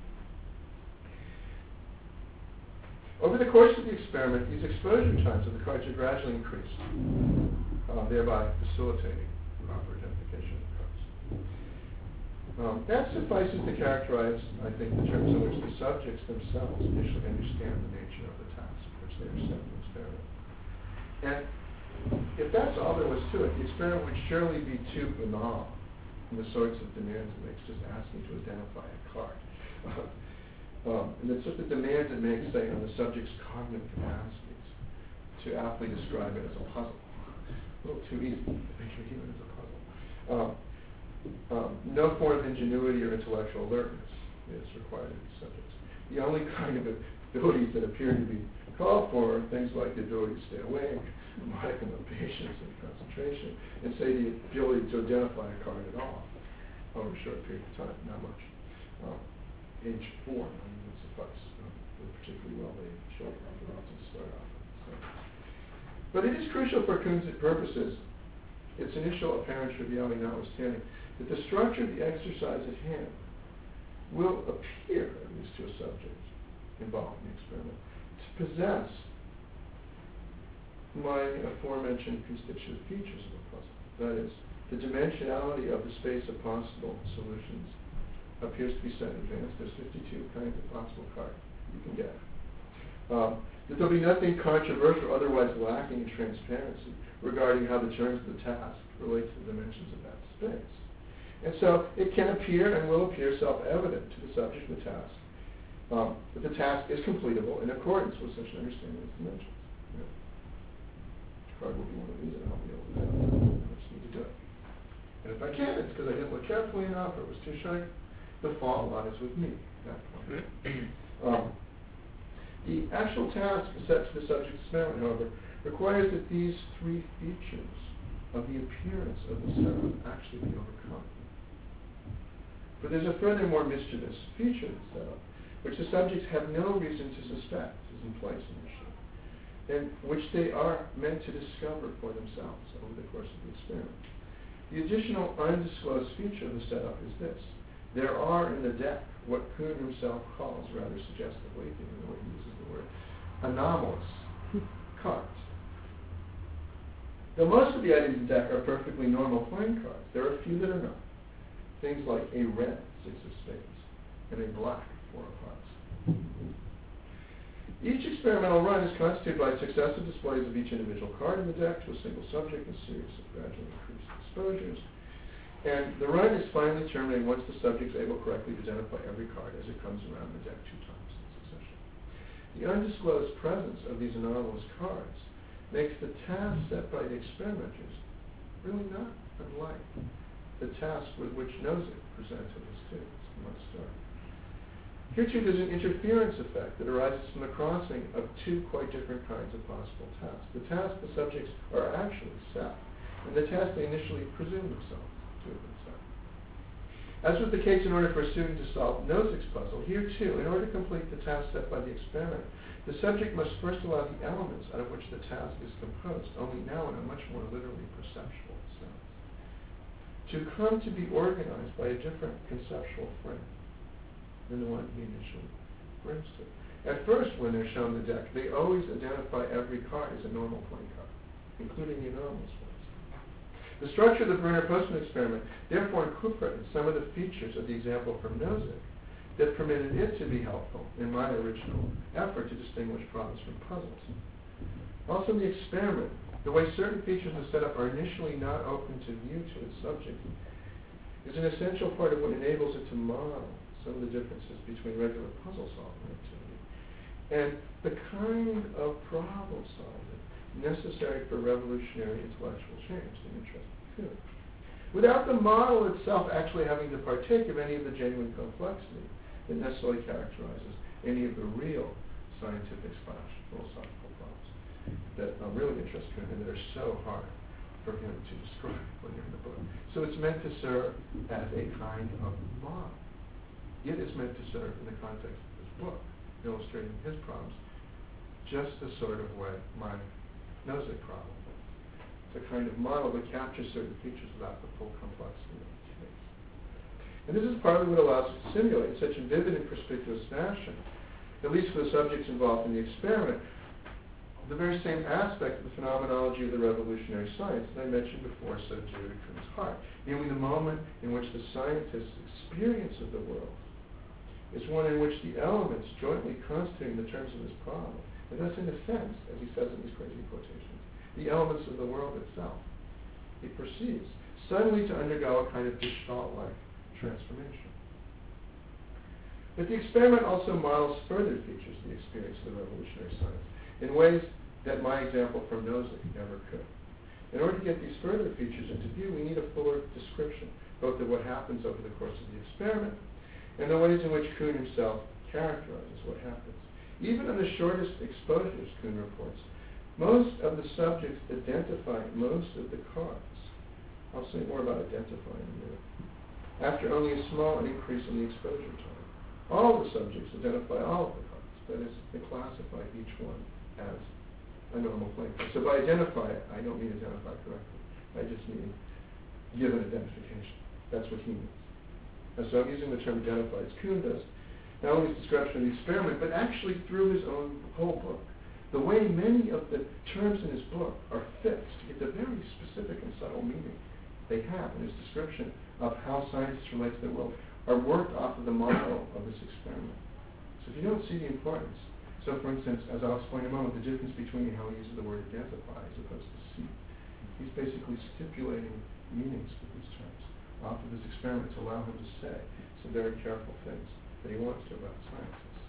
Over the course of the experiment, these exposure times of the cards are gradually increased, uh, thereby facilitating proper identification of the cards. Um, that suffices to characterize, I think, the terms in which the subjects themselves initially understand the nature of the task which they are set to experiment. And if that's all there was to it, the experiment would surely be too banal in the sorts of demands it makes, just asking to identify a card. Um, and it's just the demands it makes, say, on the subject's cognitive capacities to aptly describe it as a puzzle. A little too easy to think of it as a puzzle. Um, um, no form of ingenuity or intellectual alertness is required of these subjects. The only kind of abilities that appear to be called for are things like the ability to stay awake, a modicum of patience and concentration, and say the ability to identify a card at all over a short period of time, not much. Um, age four, I mean, would suffice uh, for particularly well-behaved children to start off with. So. But it is crucial for Kuhn's purposes, its initial apparent triviality notwithstanding, that the structure of the exercise at hand will appear, at least to a subject involved in the experiment, to possess my aforementioned constituent features of a puzzle. That is, the dimensionality of the space of possible solutions appears to be set in advance. There's fifty-two kinds of possible cards you can get. Um, that there'll be nothing controversial or otherwise lacking in transparency regarding how the terms of the task relate to the dimensions of that space. And so it can appear and will appear self-evident to the subject of the task um, that the task is completable in accordance with such an understanding of its dimensions. You know, the card will be one of these and I'll be able to do it. I just need to do it. And if I can't, it's because I didn't look carefully enough or it was too shy. The fault lies with me at that point. um, the actual task set to the subject's experiment, however, requires that these three features of the appearance of the setup actually be overcome. But there's a further more mischievous feature of the setup, which the subjects have no reason to suspect is in place initially, and which they are meant to discover for themselves over the course of the experiment. The additional undisclosed feature of the setup is this. There are in the deck what Kuhn himself calls, rather suggestively, given the way he uses the word, anomalous cards. Though most of the items in the deck are perfectly normal playing cards, there are a few that are not. Things like a red six of spades and a black four of hearts. Each experimental run is constituted by successive displays of each individual card in the deck to a single subject in a series of gradually increased exposures. And the run is finally terminated once the subject is able correctly to identify every card as it comes around the deck two times in succession. The undisclosed presence of these anomalous cards makes the task set by the experimenters really not unlike the task with which Nozick presented his students in my story. Here too there's an interference effect that arises from the crossing of two quite different kinds of possible tasks. The task the subjects are actually set, and the task they initially presume themselves to have been set. As was the case in order for a student to solve Nozick's puzzle, here too, in order to complete the task set by the experiment, the subject must first allow the elements out of which the task is composed, only now in a much more literally perceptual sense, to come to be organized by a different conceptual frame than the one he initially brings to it. At first, when they're shown the deck, they always identify every card as a normal playing card, including the anomalous ones. The structure of the Brunner-Postman experiment therefore incorporated some of the features of the example from Nozick that permitted it to be helpful in my original effort to distinguish problems from puzzles. Also, the experiment, the way certain features of the setup are initially not open to view to its subject, is an essential part of what enables it to model some of the differences between regular puzzle-solving activity and the kind of problem solving necessary for revolutionary intellectual change in interest in Kuhn, without the model itself actually having to partake of any of the genuine complexity that necessarily characterizes any of the real scientific slash philosophical problems that uh, really interest Kuhn and that are so hard for him to describe when you're in the book. So it's meant to serve as a kind of model. It is meant to serve in the context of this book, illustrating his problems, just the sort of way my Nozick problem is. It's a kind of model that captures certain features without the full complexity of the case. And this is partly what allows us to simulate in such a vivid and perspicuous fashion, at least for the subjects involved in the experiment, the very same aspect of the phenomenology of the revolutionary science that I mentioned before said dear to Kuhn's heart, namely the moment in which the scientist's experience of the world is one in which the elements jointly constituting the terms of his problem, and thus in a sense, as he says in these crazy quotations, the elements of the world itself, he perceives, suddenly to undergo a kind of Gestalt-like transformation. But the experiment also models further features of the experience of the revolutionary science in ways that my example from Nozick never could. In order to get these further features into view, we need a fuller description, both of what happens over the course of the experiment and the ways in which Kuhn himself characterizes what happens. Even in the shortest exposures, Kuhn reports, most of the subjects identify most of the cards. I'll say more about identifying in a minute. After only a small increase in the exposure time, all the subjects identify all of the cards. That is, they classify each one as a normal playing card. So by identify it, I don't mean identify correctly. I just mean give an identification. That's what he means. And so I'm using the term identify as Kuhn does, not only his description of the experiment, but actually through his own whole book. The way many of the terms in his book are fixed to get the very specific and subtle meaning they have in his description of how scientists relate to the world are worked off of the model of this experiment. So if you don't see the importance, so for instance, as I'll explain in a moment, the difference between how he uses the word identify as opposed to see. He's basically stipulating meanings for these terms off of this experiment to allow him to say some very careful things that he wants to about scientists.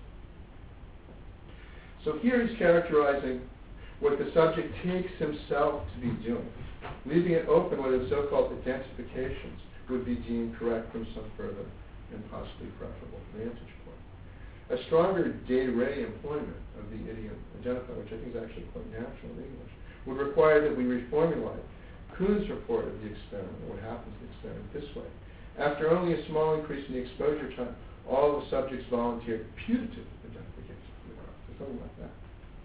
So here he's characterizing what the subject takes himself to be doing, leaving it open whether the so-called identifications would be deemed correct from some further and possibly preferable vantage point. A stronger de re employment of the idiom identify, which I think is actually quite natural in English, would require that we reformulate Kuhn's report of the experiment, or what happens in the experiment, this way. After only a small increase in the exposure time, all the subjects volunteered putative identification for the cards, or something like that.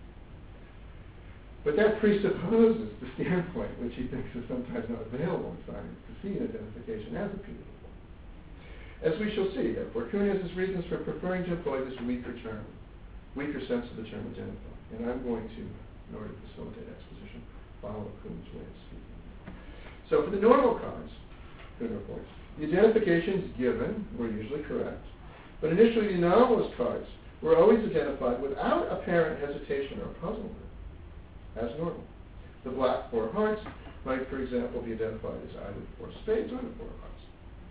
But that presupposes the standpoint, which he thinks is sometimes not available in science, to see an identification as a putative one. As we shall see, therefore, Kuhn has his reasons for preferring to employ this weaker term, weaker sense of the term identify. And I'm going to, in order to facilitate exposition, follow Kuhn's way of speaking. So for the normal cards, Kuhn reports, the identifications given were usually correct, but initially the anomalous cards were always identified without apparent hesitation or puzzlement as normal. The black four of hearts might, for example, be identified as either four of spades or the four of hearts.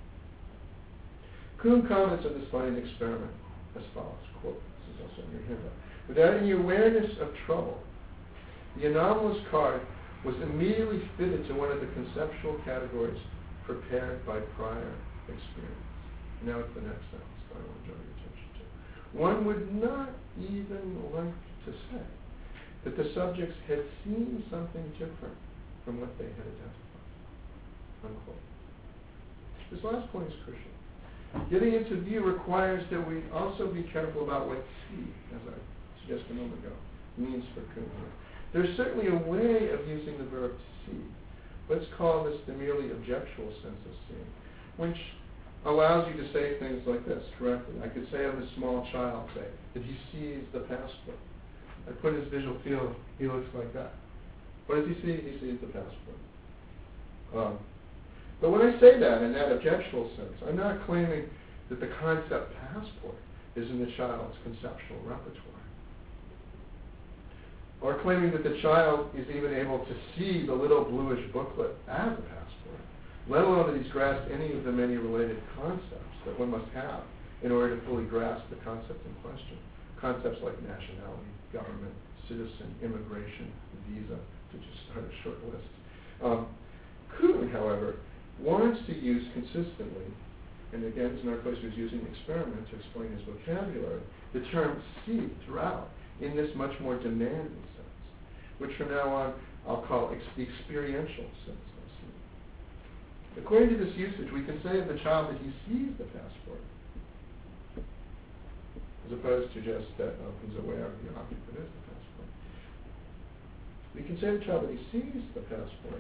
Kuhn comments on this finding experiment as follows, quote, this is also in your handout. Without any awareness of trouble, the anomalous card was immediately fitted to one of the conceptual categories prepared by prior experience. Now it's the next sentence that I want to draw your attention to. One would not even like to say that the subjects had seen something different from what they had identified. Unquote. This last point is crucial. Getting into view requires that we also be careful about what see, as I suggested a moment ago, means for Kuhn. There's certainly a way of using the verb to see, Let's call this the merely objectual sense of seeing, which allows you to say things like this correctly. I could say of a small child, say, that he sees the passport. I put in his visual field, he looks like that. What does he see? He sees the passport. Um, but when I say that in that objectual sense, I'm not claiming that the concept passport is in the child's conceptual repertoire, or claiming that the child is even able to see the little bluish booklet as a passport, let alone that he's grasped any of the many related concepts that one must have in order to fully grasp the concept in question. Concepts like nationality, government, citizen, immigration, visa, to just start a short list. Um, Kuhn, however, wants to use consistently, and again, Narcos was using experiment to explain his vocabulary, the term see throughout in this much more demanding sense, which from now on I'll call ex- the experiential sense of seeing. According to this usage, we can say of the child that he sees the passport, as opposed to just that opens aware of the object that is the passport. We can say of the child that he sees the passport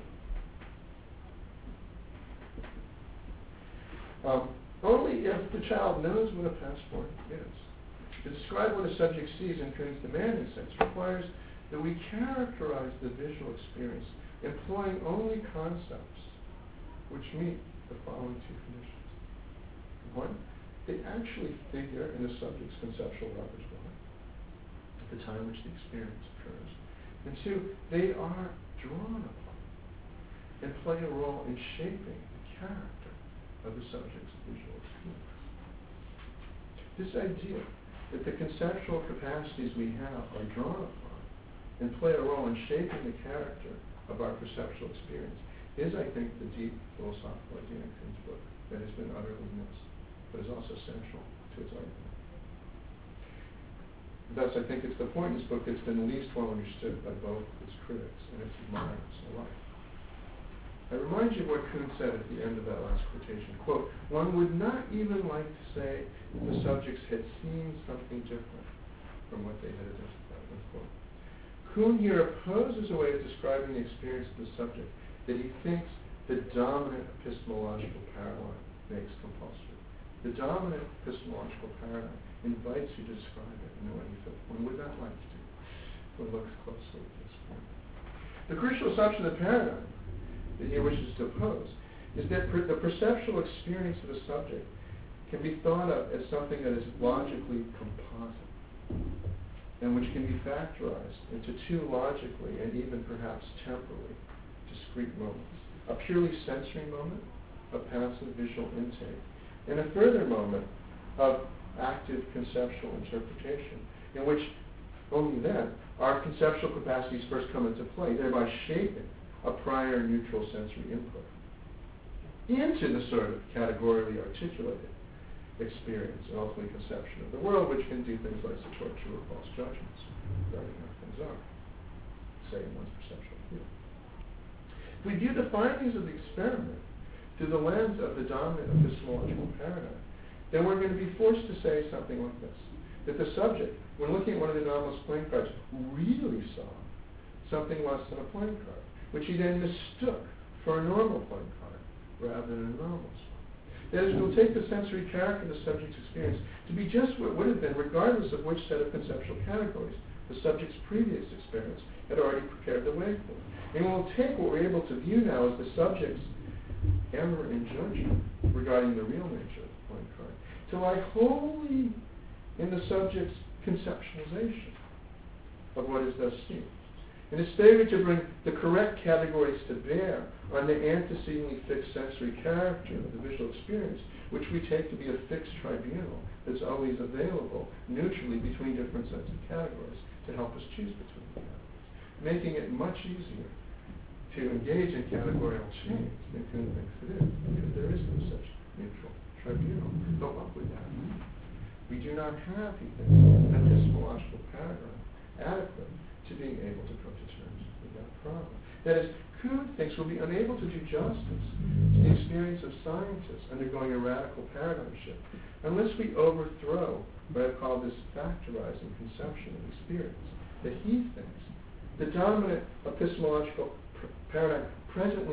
um, only if the child knows what a passport is. To describe what a subject sees in Kuhn's demanding sense requires that we characterize the visual experience employing only concepts which meet the following two conditions. One, they actually figure in the subject's conceptual repertoire at the time which the experience occurs. And two, they are drawn upon and play a role in shaping the character of the subject's visual experience. This idea that the conceptual capacities we have are drawn upon and play a role in shaping the character of our perceptual experience is, I think, the deep philosophical idea in Kuhn's book that has been utterly missed, but is also central to its argument. Thus, I think it's the point in this book that's been least well understood by both its critics and its admirers alike. I remind you of what Kuhn said at the end of that last quotation. Quote, one would not even like to say that the subjects had seen something different from what they had identified. Unquote. Kuhn here opposes a way of describing the experience of the subject that he thinks the dominant epistemological paradigm makes compulsory. The dominant epistemological paradigm invites you to describe it in a way you feel one would not like to if one looks closely at this point. The crucial assumption of the paradigm that he wishes to oppose is that per- the perceptual experience of a subject can be thought of as something that is logically composite and which can be factorized into two logically and even perhaps temporally discrete moments. A purely sensory moment of passive visual intake and a further moment of active conceptual interpretation in which only then our conceptual capacities first come into play, thereby shaping a prior neutral sensory input into the sort of categorically articulated experience and ultimately conception of the world, which can do things like support true or false judgments regarding how things are, say in one's perceptual field. If we view the findings of the experiment through the lens of the dominant epistemological paradigm, then we're going to be forced to say something like this, that the subject, when looking at one of the anomalous playing cards, really saw something less than a playing card, which he then mistook for a normal playing card rather than an anomalous one. That is, we'll take the sensory character of the subject's experience to be just what it would have been regardless of which set of conceptual categories the subject's previous experience had already prepared the way for. And we'll take what we're able to view now as the subject's error in judgment regarding the real nature of the playing card to lie wholly in the subject's conceptualization of what is thus seen. And his failure to bring the correct categories to bear on the antecedently fixed sensory character of the visual experience, which we take to be a fixed tribunal that's always available neutrally between different sets of categories to help us choose between the categories, making it much easier to engage in categorical change than Kuhn thinks it is, because there is no such neutral tribunal. But what would that mean? We do not have, he thinks, an epistemological paradigm adequate to being able to come to terms with that problem. That is, Kuhn thinks we'll be unable to do justice to the experience of scientists undergoing a radical paradigm shift unless we overthrow what I call this factorizing conception of experience that he thinks the dominant epistemological pr- paradigm presently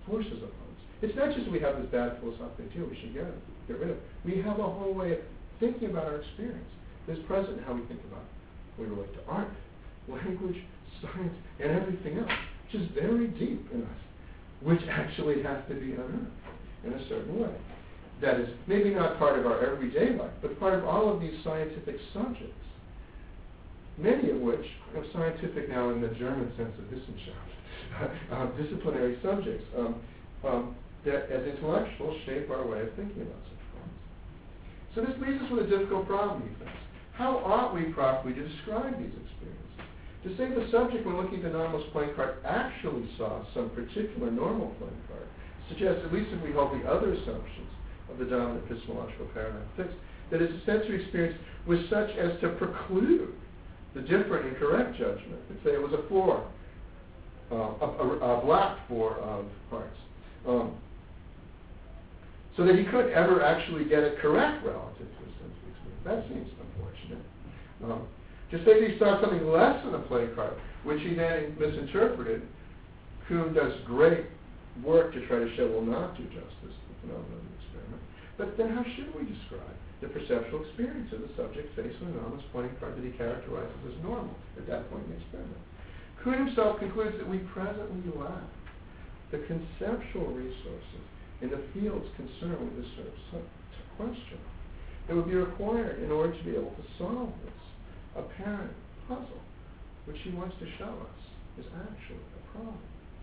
forces upon us. It's not just we have this bad philosophical idea we should get, it, get rid of. We have a whole way of thinking about our experience. This present, how we think about it. We relate to art, language, science, and everything else, which is very deep in us, which actually has to be unearthed in a certain way. That is maybe not part of our everyday life, but part of all of these scientific subjects, many of which are scientific now in the German sense of Wissenschaft, uh, disciplinary subjects, um, um, that as intellectuals shape our way of thinking about such problems. So this leaves us with a difficult problem, he thinks. How ought we properly to describe these experiences? To say the subject, when looking at the anomalous playing card, actually saw some particular normal playing card suggests, at least if we hold the other assumptions of the dominant epistemological paradigm fixed, that his sensory experience was such as to preclude the different and correct judgment. Let's say it was a four, uh, a, a, a black four of hearts. Um, so that he couldn't ever actually get it correct relative to his sensory experience. That seems unfortunate. Um, to say that he saw something less than a play card, which he then misinterpreted, Kuhn does great work to try to show will not do justice to the phenomenon of the experiment. But then how should we describe the perceptual experience of the subject faced with an anomalous playing card that he characterizes as normal at that point in the experiment? Kuhn himself concludes that we presently lack the conceptual resources in the fields concerned with this sort of su- question that would be required in order to be able to solve this apparent puzzle, which he wants to show us is actually a problem.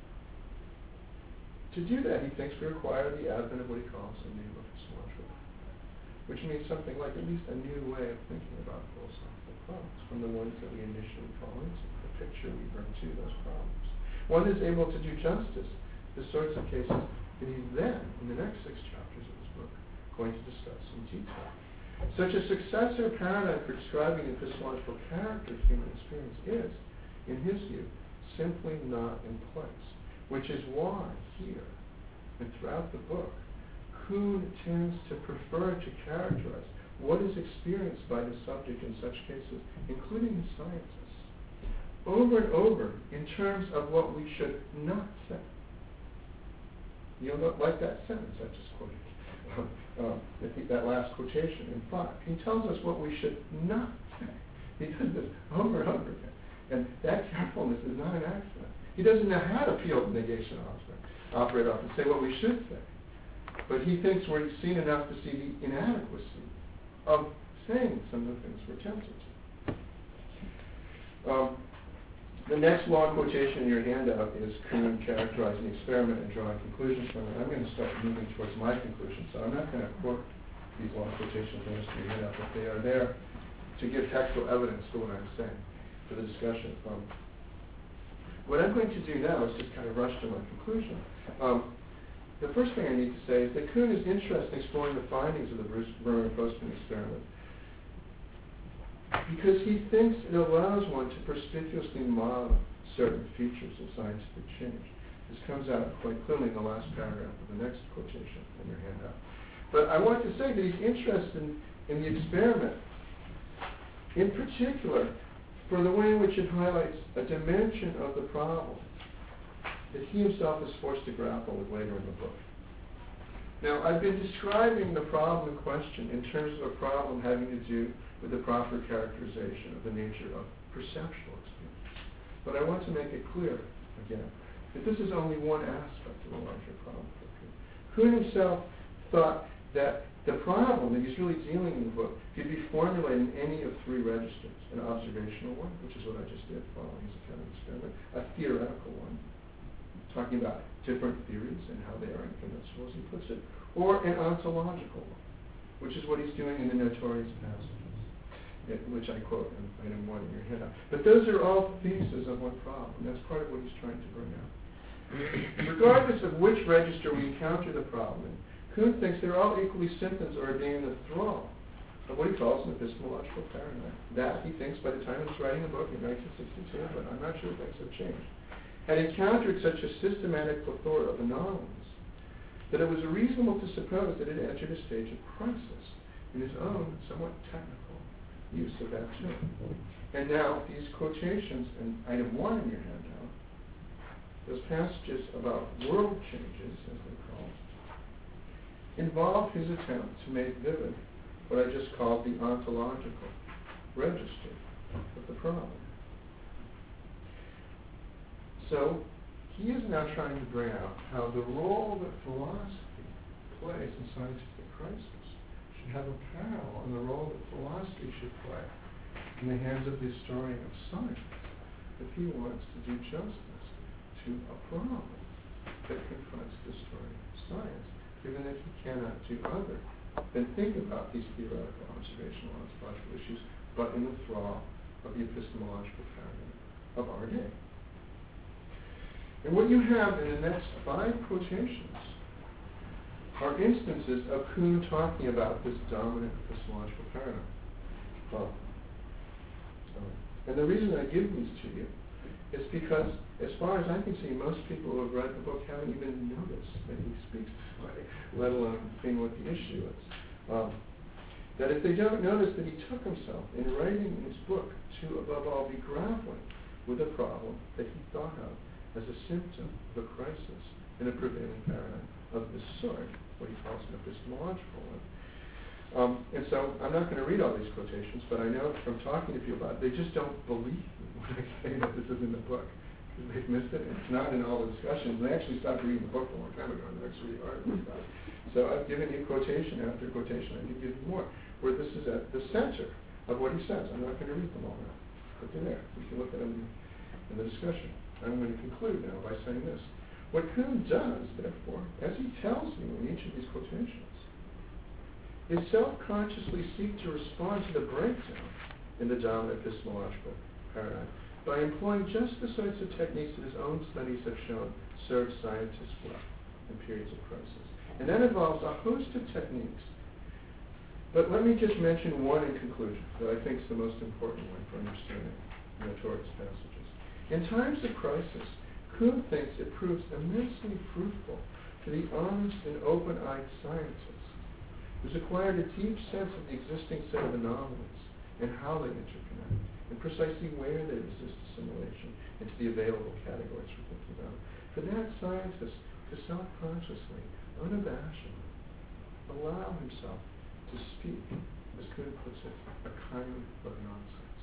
To do that, he thinks we require the advent of what he calls a new epistemological paradigm, which means something like at least a new way of thinking about philosophical problems from the ones that we initially fall into, the picture we bring to those problems. One is able to do justice to the sorts of cases that he's then, in the next six chapters of his book, going to discuss in detail. Such a successor paradigm for describing the epistemological character of human experience is, in his view, simply not in place, which is why here and throughout the book, Kuhn tends to prefer to characterize what is experienced by the subject in such cases, including the scientists, over and over in terms of what we should not say. You know, like that sentence I just quoted, um, um, that last quotation in five. He tells us what we should not say. He does this over and over again. And that carefulness is not an accident. He doesn't know how to peel the negation operate off and say what we should say. But he thinks we're seen enough to see the inadequacy of saying some of the things we're tempted to. Um, the next long quotation in your handout is Kuhn characterizing the experiment and drawing conclusions from it. I'm going to start moving towards my conclusion, so I'm not going to quote these long quotations in your handout, but they are there to give textual evidence to what I'm saying, for the discussion. Um, what I'm going to do now is just kind of rush to my conclusion. Um, the first thing I need to say is that Kuhn is interested in exploring the findings of the Berman-Postman experiment because he thinks it allows one to perspicuously model certain features of scientific change. This comes out quite clearly in the last paragraph of the next quotation in your handout. But I want to say that he's interested in, in the experiment, in particular, for the way in which it highlights a dimension of the problem that he himself is forced to grapple with later in the book. Now, I've been describing the problem in question in terms of a problem having to do with the proper characterization of the nature of perceptual experience. But I want to make it clear, again, that this is only one aspect of a larger problem for Kuhn. Kuhn himself thought that the problem that he's really dealing in the book could be formulated in any of three registers: an observational one, which is what I just did following his account of the experiment; a theoretical one, talking about different theories and how they are inconceivable, as he puts it; or an ontological one, which is what he's doing in the Notorious Passages, it, which I quote in item one in your handout. But those are all theses of one problem. That's part of what he's trying to bring out. Regardless of which register we encounter the problem in, Kuhn thinks they're all equally symptoms of our being in the thrall of what he calls an epistemological paradigm. That, he thinks, by the time he was writing the book in nineteen sixty-two, but I'm not sure things have changed, had encountered such a systematic plethora of anomalies that it was reasonable to suppose that it entered a stage of crisis in his own somewhat technical use of that term. And now, these quotations in item one in your handout those passages about world changes, as they're called, involve his attempt to make vivid what I just called the ontological register of the problem. So, he is now trying to bring out how the role that philosophy plays in scientific crisis should have a parallel in the role that philosophy should play in the hands of the historian of science if he wants to do justice to a problem that confronts the historian of science, given that he cannot do other than think about these theoretical observational ontological issues, but in the thrall of the epistemological paradigm of our day. And what you have in the next five quotations are instances of Kuhn talking about this dominant epistemological paradigm. Well, um, and the reason I give these to you is because, as far as I can see, most people who have read the book haven't even noticed that he speaks this way, let alone seeing what the issue is. Um, that if they don't notice that he took himself in writing his book to, above all, be grappling with a problem that he thought of as a symptom of a crisis in a prevailing paradigm of this sort, what he calls an epistemological one. Um, and so I'm not going to read all these quotations, but I know from talking to people about it, they just don't believe me when I say that this is in the book, because they've missed it. It's not in all the discussions. They actually stopped reading the book a long time ago, and they're actually reading articles about it. So I've given you quotation after quotation. I can give you more, where this is at the center of what he says. I'm not going to read them all now, but they're there. We can look at them in the discussion. I'm going to conclude now by saying this. What Kuhn does, therefore, as he tells you in each of these quotations, is self-consciously seek to respond to the breakdown in the dominant epistemological paradigm by employing just the sorts of techniques that his own studies have shown serve scientists well in periods of crisis. And that involves a host of techniques. But let me just mention one in conclusion that I think is the most important one for understanding the notorious passages. In times of crisis, Kuhn thinks it proves immensely fruitful to the honest and open-eyed scientist who's acquired a deep sense of the existing set of anomalies and how they interconnect, and precisely where they resist assimilation into the available categories we're thinking about. For that scientist to self-consciously, unabashedly, allow himself to speak, as Kuhn puts it, a kind of nonsense.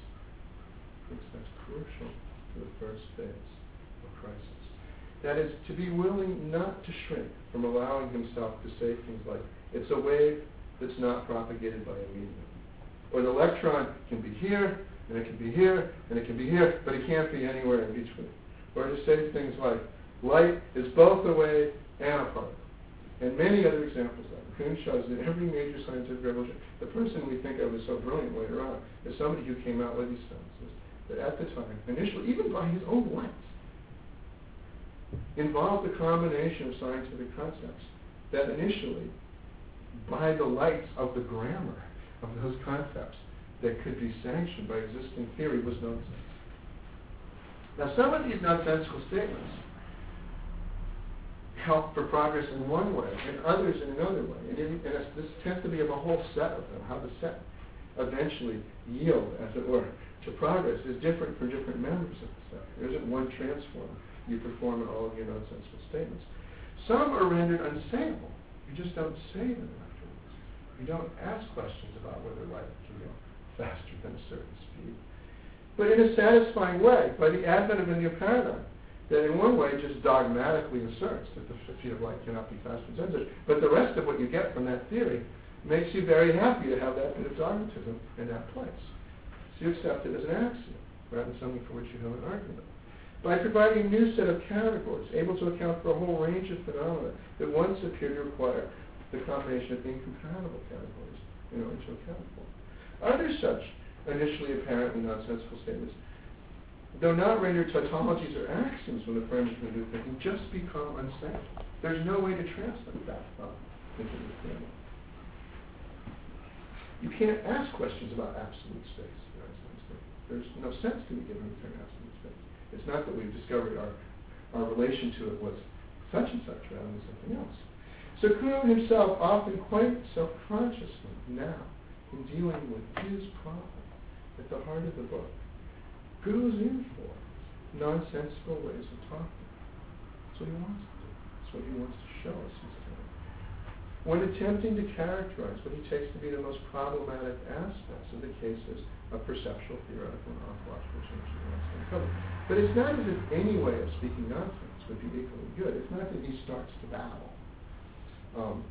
I think that's crucial to the first phase of crisis. That is, to be willing not to shrink from allowing himself to say things like, it's a wave that's not propagated by a medium. Or the electron can be here, and it can be here, and it can be here, but it can't be anywhere in between. Or to say things like, light is both a wave and a particle. And many other examples of that. Kuhn shows that every major scientific revolution, the person we think of as so brilliant later on, is somebody who came out with these sentences that at the time, initially, even by his own lights, involved a combination of scientific concepts that initially, by the lights of the grammar of those concepts that could be sanctioned by existing theory, was nonsense. Now, some of these nonsensical statements help for progress in one way, and others in another way. And, in, and this tends to be of a whole set of them. How the set eventually yield, as it were, to progress is different for different members of the set. There isn't one transform you perform in all of your nonsensical statements. Some are rendered unsayable. You just don't say them afterwards. You don't ask questions about whether light can go faster than a certain speed. But in a satisfying way, by the advent of a new paradigm, that in one way just dogmatically asserts that the speed of light cannot be faster than such. But the rest of what you get from that theory makes you very happy to have that bit of dogmatism in that place. So you accept it as an axiom, rather than something for which you have an argument. By providing a new set of categories, able to account for a whole range of phenomena that once appeared to require the combination of incompatible categories in order to account for. Other such initially apparently nonsensical statements, though not rendered tautologies or axioms when the framers of new thinking, just become unsayable. There's no way to translate that thought into the theory. You can't ask questions about absolute space in Einstein's theory. There's no sense to be given the term absolute space. It's not that we've discovered our, our relation to it was such and such rather than something else. So Kuhn himself, often quite self-consciously now, in dealing with his problem at the heart of the book, goes in for nonsensical ways of talking what he wants to do. That's what he wants to show us he's doing. When attempting to characterize what he takes to be the most problematic aspects of the cases of perceptual, theoretical, and ontological changes he wants to uncover. But it's not as if any way of speaking nonsense would be equally good. It's not that he starts to babble. Um,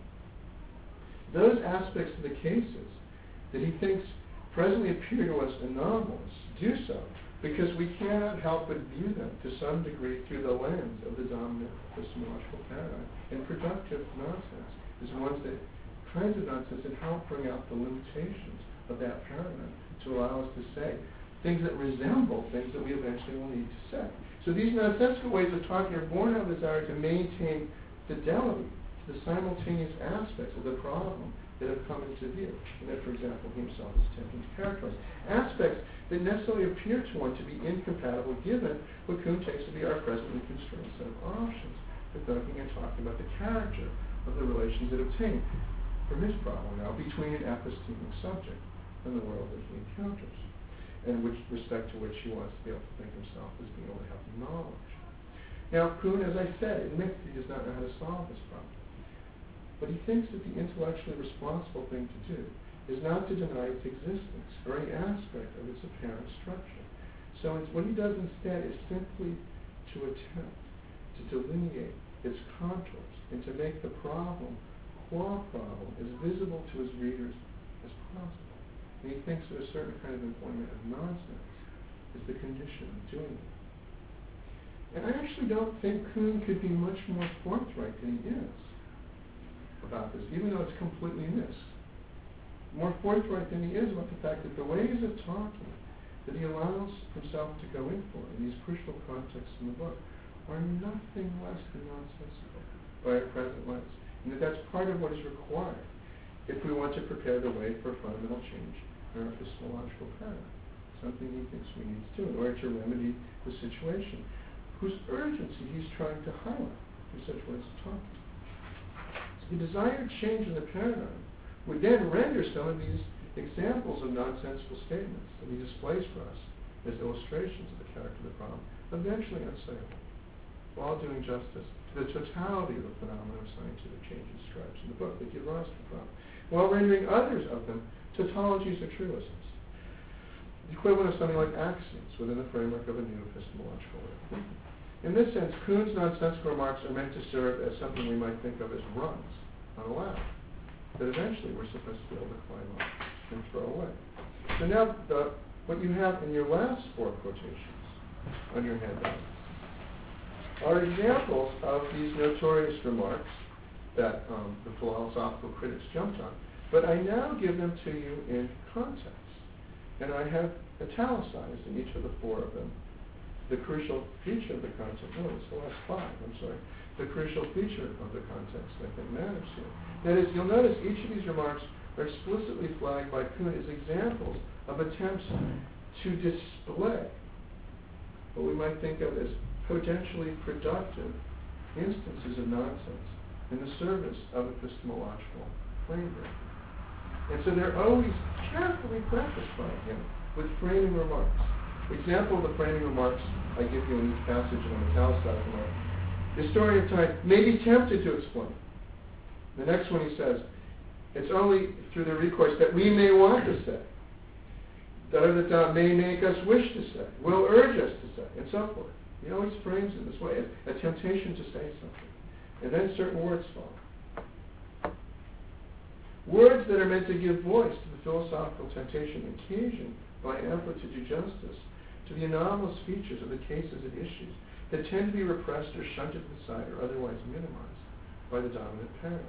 those aspects of the cases that he thinks presently appear to us anomalous do so because we cannot help but view them to some degree through the lens of the dominant epistemological paradigm. And productive nonsense is ones that kinds of nonsense that help bring out the limitations of that paradigm to allow us to say things that resemble things that we eventually will need to say. So these nonsensical ways of talking are born out of the desire to maintain fidelity to the simultaneous aspects of the problem that have come into view, and that, for example, he himself is attempting to characterize. Aspects that necessarily appear to one to be incompatible given what Kuhn takes to be our presently constrained set of options for thinking and talking about the character of the relations that obtain from his problem now between an epistemic subject and the world that he encounters, and which respect to which he wants to be able to think himself as being able to have knowledge. Now, Kuhn, as I said, admits that he does not know how to solve this problem. But he thinks that the intellectually responsible thing to do is not to deny its existence or any aspect of its apparent structure. So it's, what he does instead is simply to attempt to delineate its contours and to make the problem, qua problem, as visible to his readers as possible. And he thinks that a certain kind of employment of nonsense is the condition of doing it. And I actually don't think Kuhn could be much more forthright than he is about this, even though it's completely missed. More forthright than he is about the fact that the ways of talking that he allows himself to go in for in these crucial contexts in the book are nothing less than nonsensical by a present lens. And that that's part of what is required if we want to prepare the way for fundamental change in our epistemological paradigm, something he thinks we need to do in order to remedy the situation whose urgency he's trying to highlight through such ways of talking. The desired change in the paradigm would then render some of these examples of nonsensical statements that he displays for us as illustrations of the character of the problem eventually unsayable, while doing justice to the totality of the phenomenon of scientific change described in the book that give rise to the problem, while rendering others of them tautologies or truisms, the equivalent of something like axioms within the framework of a new epistemological way of thinking. In this sense, Kuhn's nonsensical remarks are meant to serve as something we might think of as rungs on a ladder that eventually we're supposed to be able to climb up and throw away. So now, the, what you have in your last four quotations on your handout are examples of these notorious remarks that um, the philosophical critics jumped on. But I now give them to you in context. And I have italicized in each of the four of them the crucial feature of the context. No, it's the last five, I'm sorry. The crucial feature of the context I think matters here. That is, you'll notice each of these remarks are explicitly flagged by Kuhn as examples of attempts to display what we might think of as potentially productive instances of nonsense in the service of epistemological framework. And so they're always carefully prefaced by him with framing remarks. Example of the framing remarks I give you in each passage in the italicized remark. The historian of time may be tempted to explain. The next one he says, it's only through the recourse that we may want to say, da-da-da-da may make us wish to say, will urge us to say, and so forth. He always frames it this way, a, a temptation to say something. And then certain words follow. Words that are meant to give voice to the philosophical temptation occasioned by an effort to do justice to the anomalous features of the cases and issues that tend to be repressed or shunted aside or otherwise minimized by the dominant paradigm.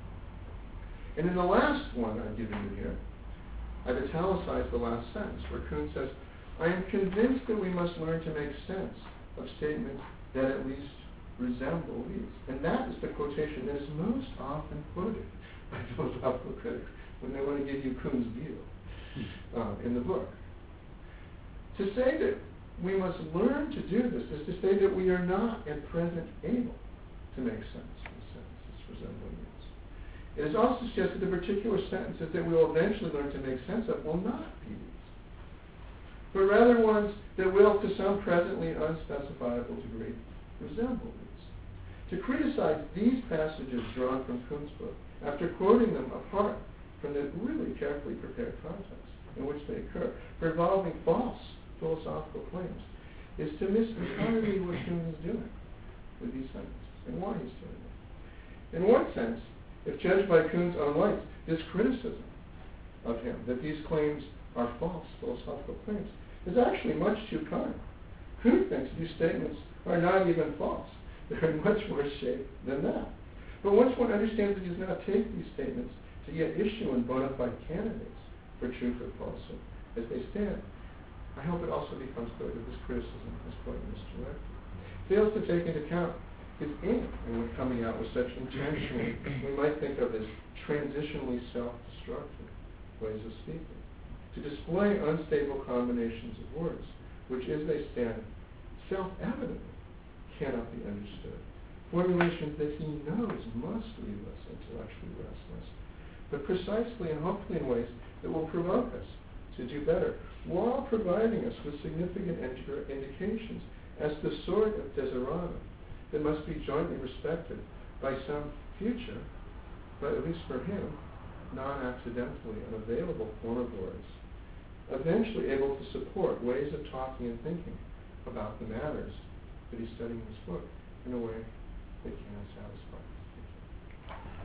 And in the last one I've given you here, I've italicized the last sentence where Kuhn says, I am convinced that we must learn to make sense of statements that at least resemble these. And that is the quotation that is most often quoted by philosophical critics when they want to give you Kuhn's view uh, in the book. To say that we must learn to do this is to say that we are not at present able to make sense of the sentences resembling these. It is also suggested the particular sentences that we will eventually learn to make sense of will not be these, but rather ones that will, to some presently unspecifiable degree, resemble these. to criticize these passages drawn from Kuhn's book, after quoting them apart from the really carefully prepared context in which they occur, for involving false philosophical claims, is to miss entirely what Kuhn is doing with these sentences and why he's doing it. In one sense, if judged by Kuhn's own lights, this criticism of him, that these claims are false philosophical claims, is actually much too kind. Kuhn thinks these statements are not even false. They're in much worse shape than that. But once one understands that he does not take these statements to yet issue in bona fide candidates for truth or falsehood as they stand, I hope it also becomes clear that this criticism is quite misdirected. Fails to take into account his aim in coming out with such intentionally, we might think of as transitionally self-destructive ways of speaking, to display unstable combinations of words, which as they stand, self-evidently cannot be understood. Formulations that he knows must leave us intellectually restless, but precisely and hopefully in ways that will provoke us to do better, while providing us with significant indi- indications as the sort of desiderata that must be jointly respected by some future, but at least for him, non-accidentally unavailable form of words, eventually able to support ways of talking and thinking about the matters that he's studying in this book in a way that can satisfy.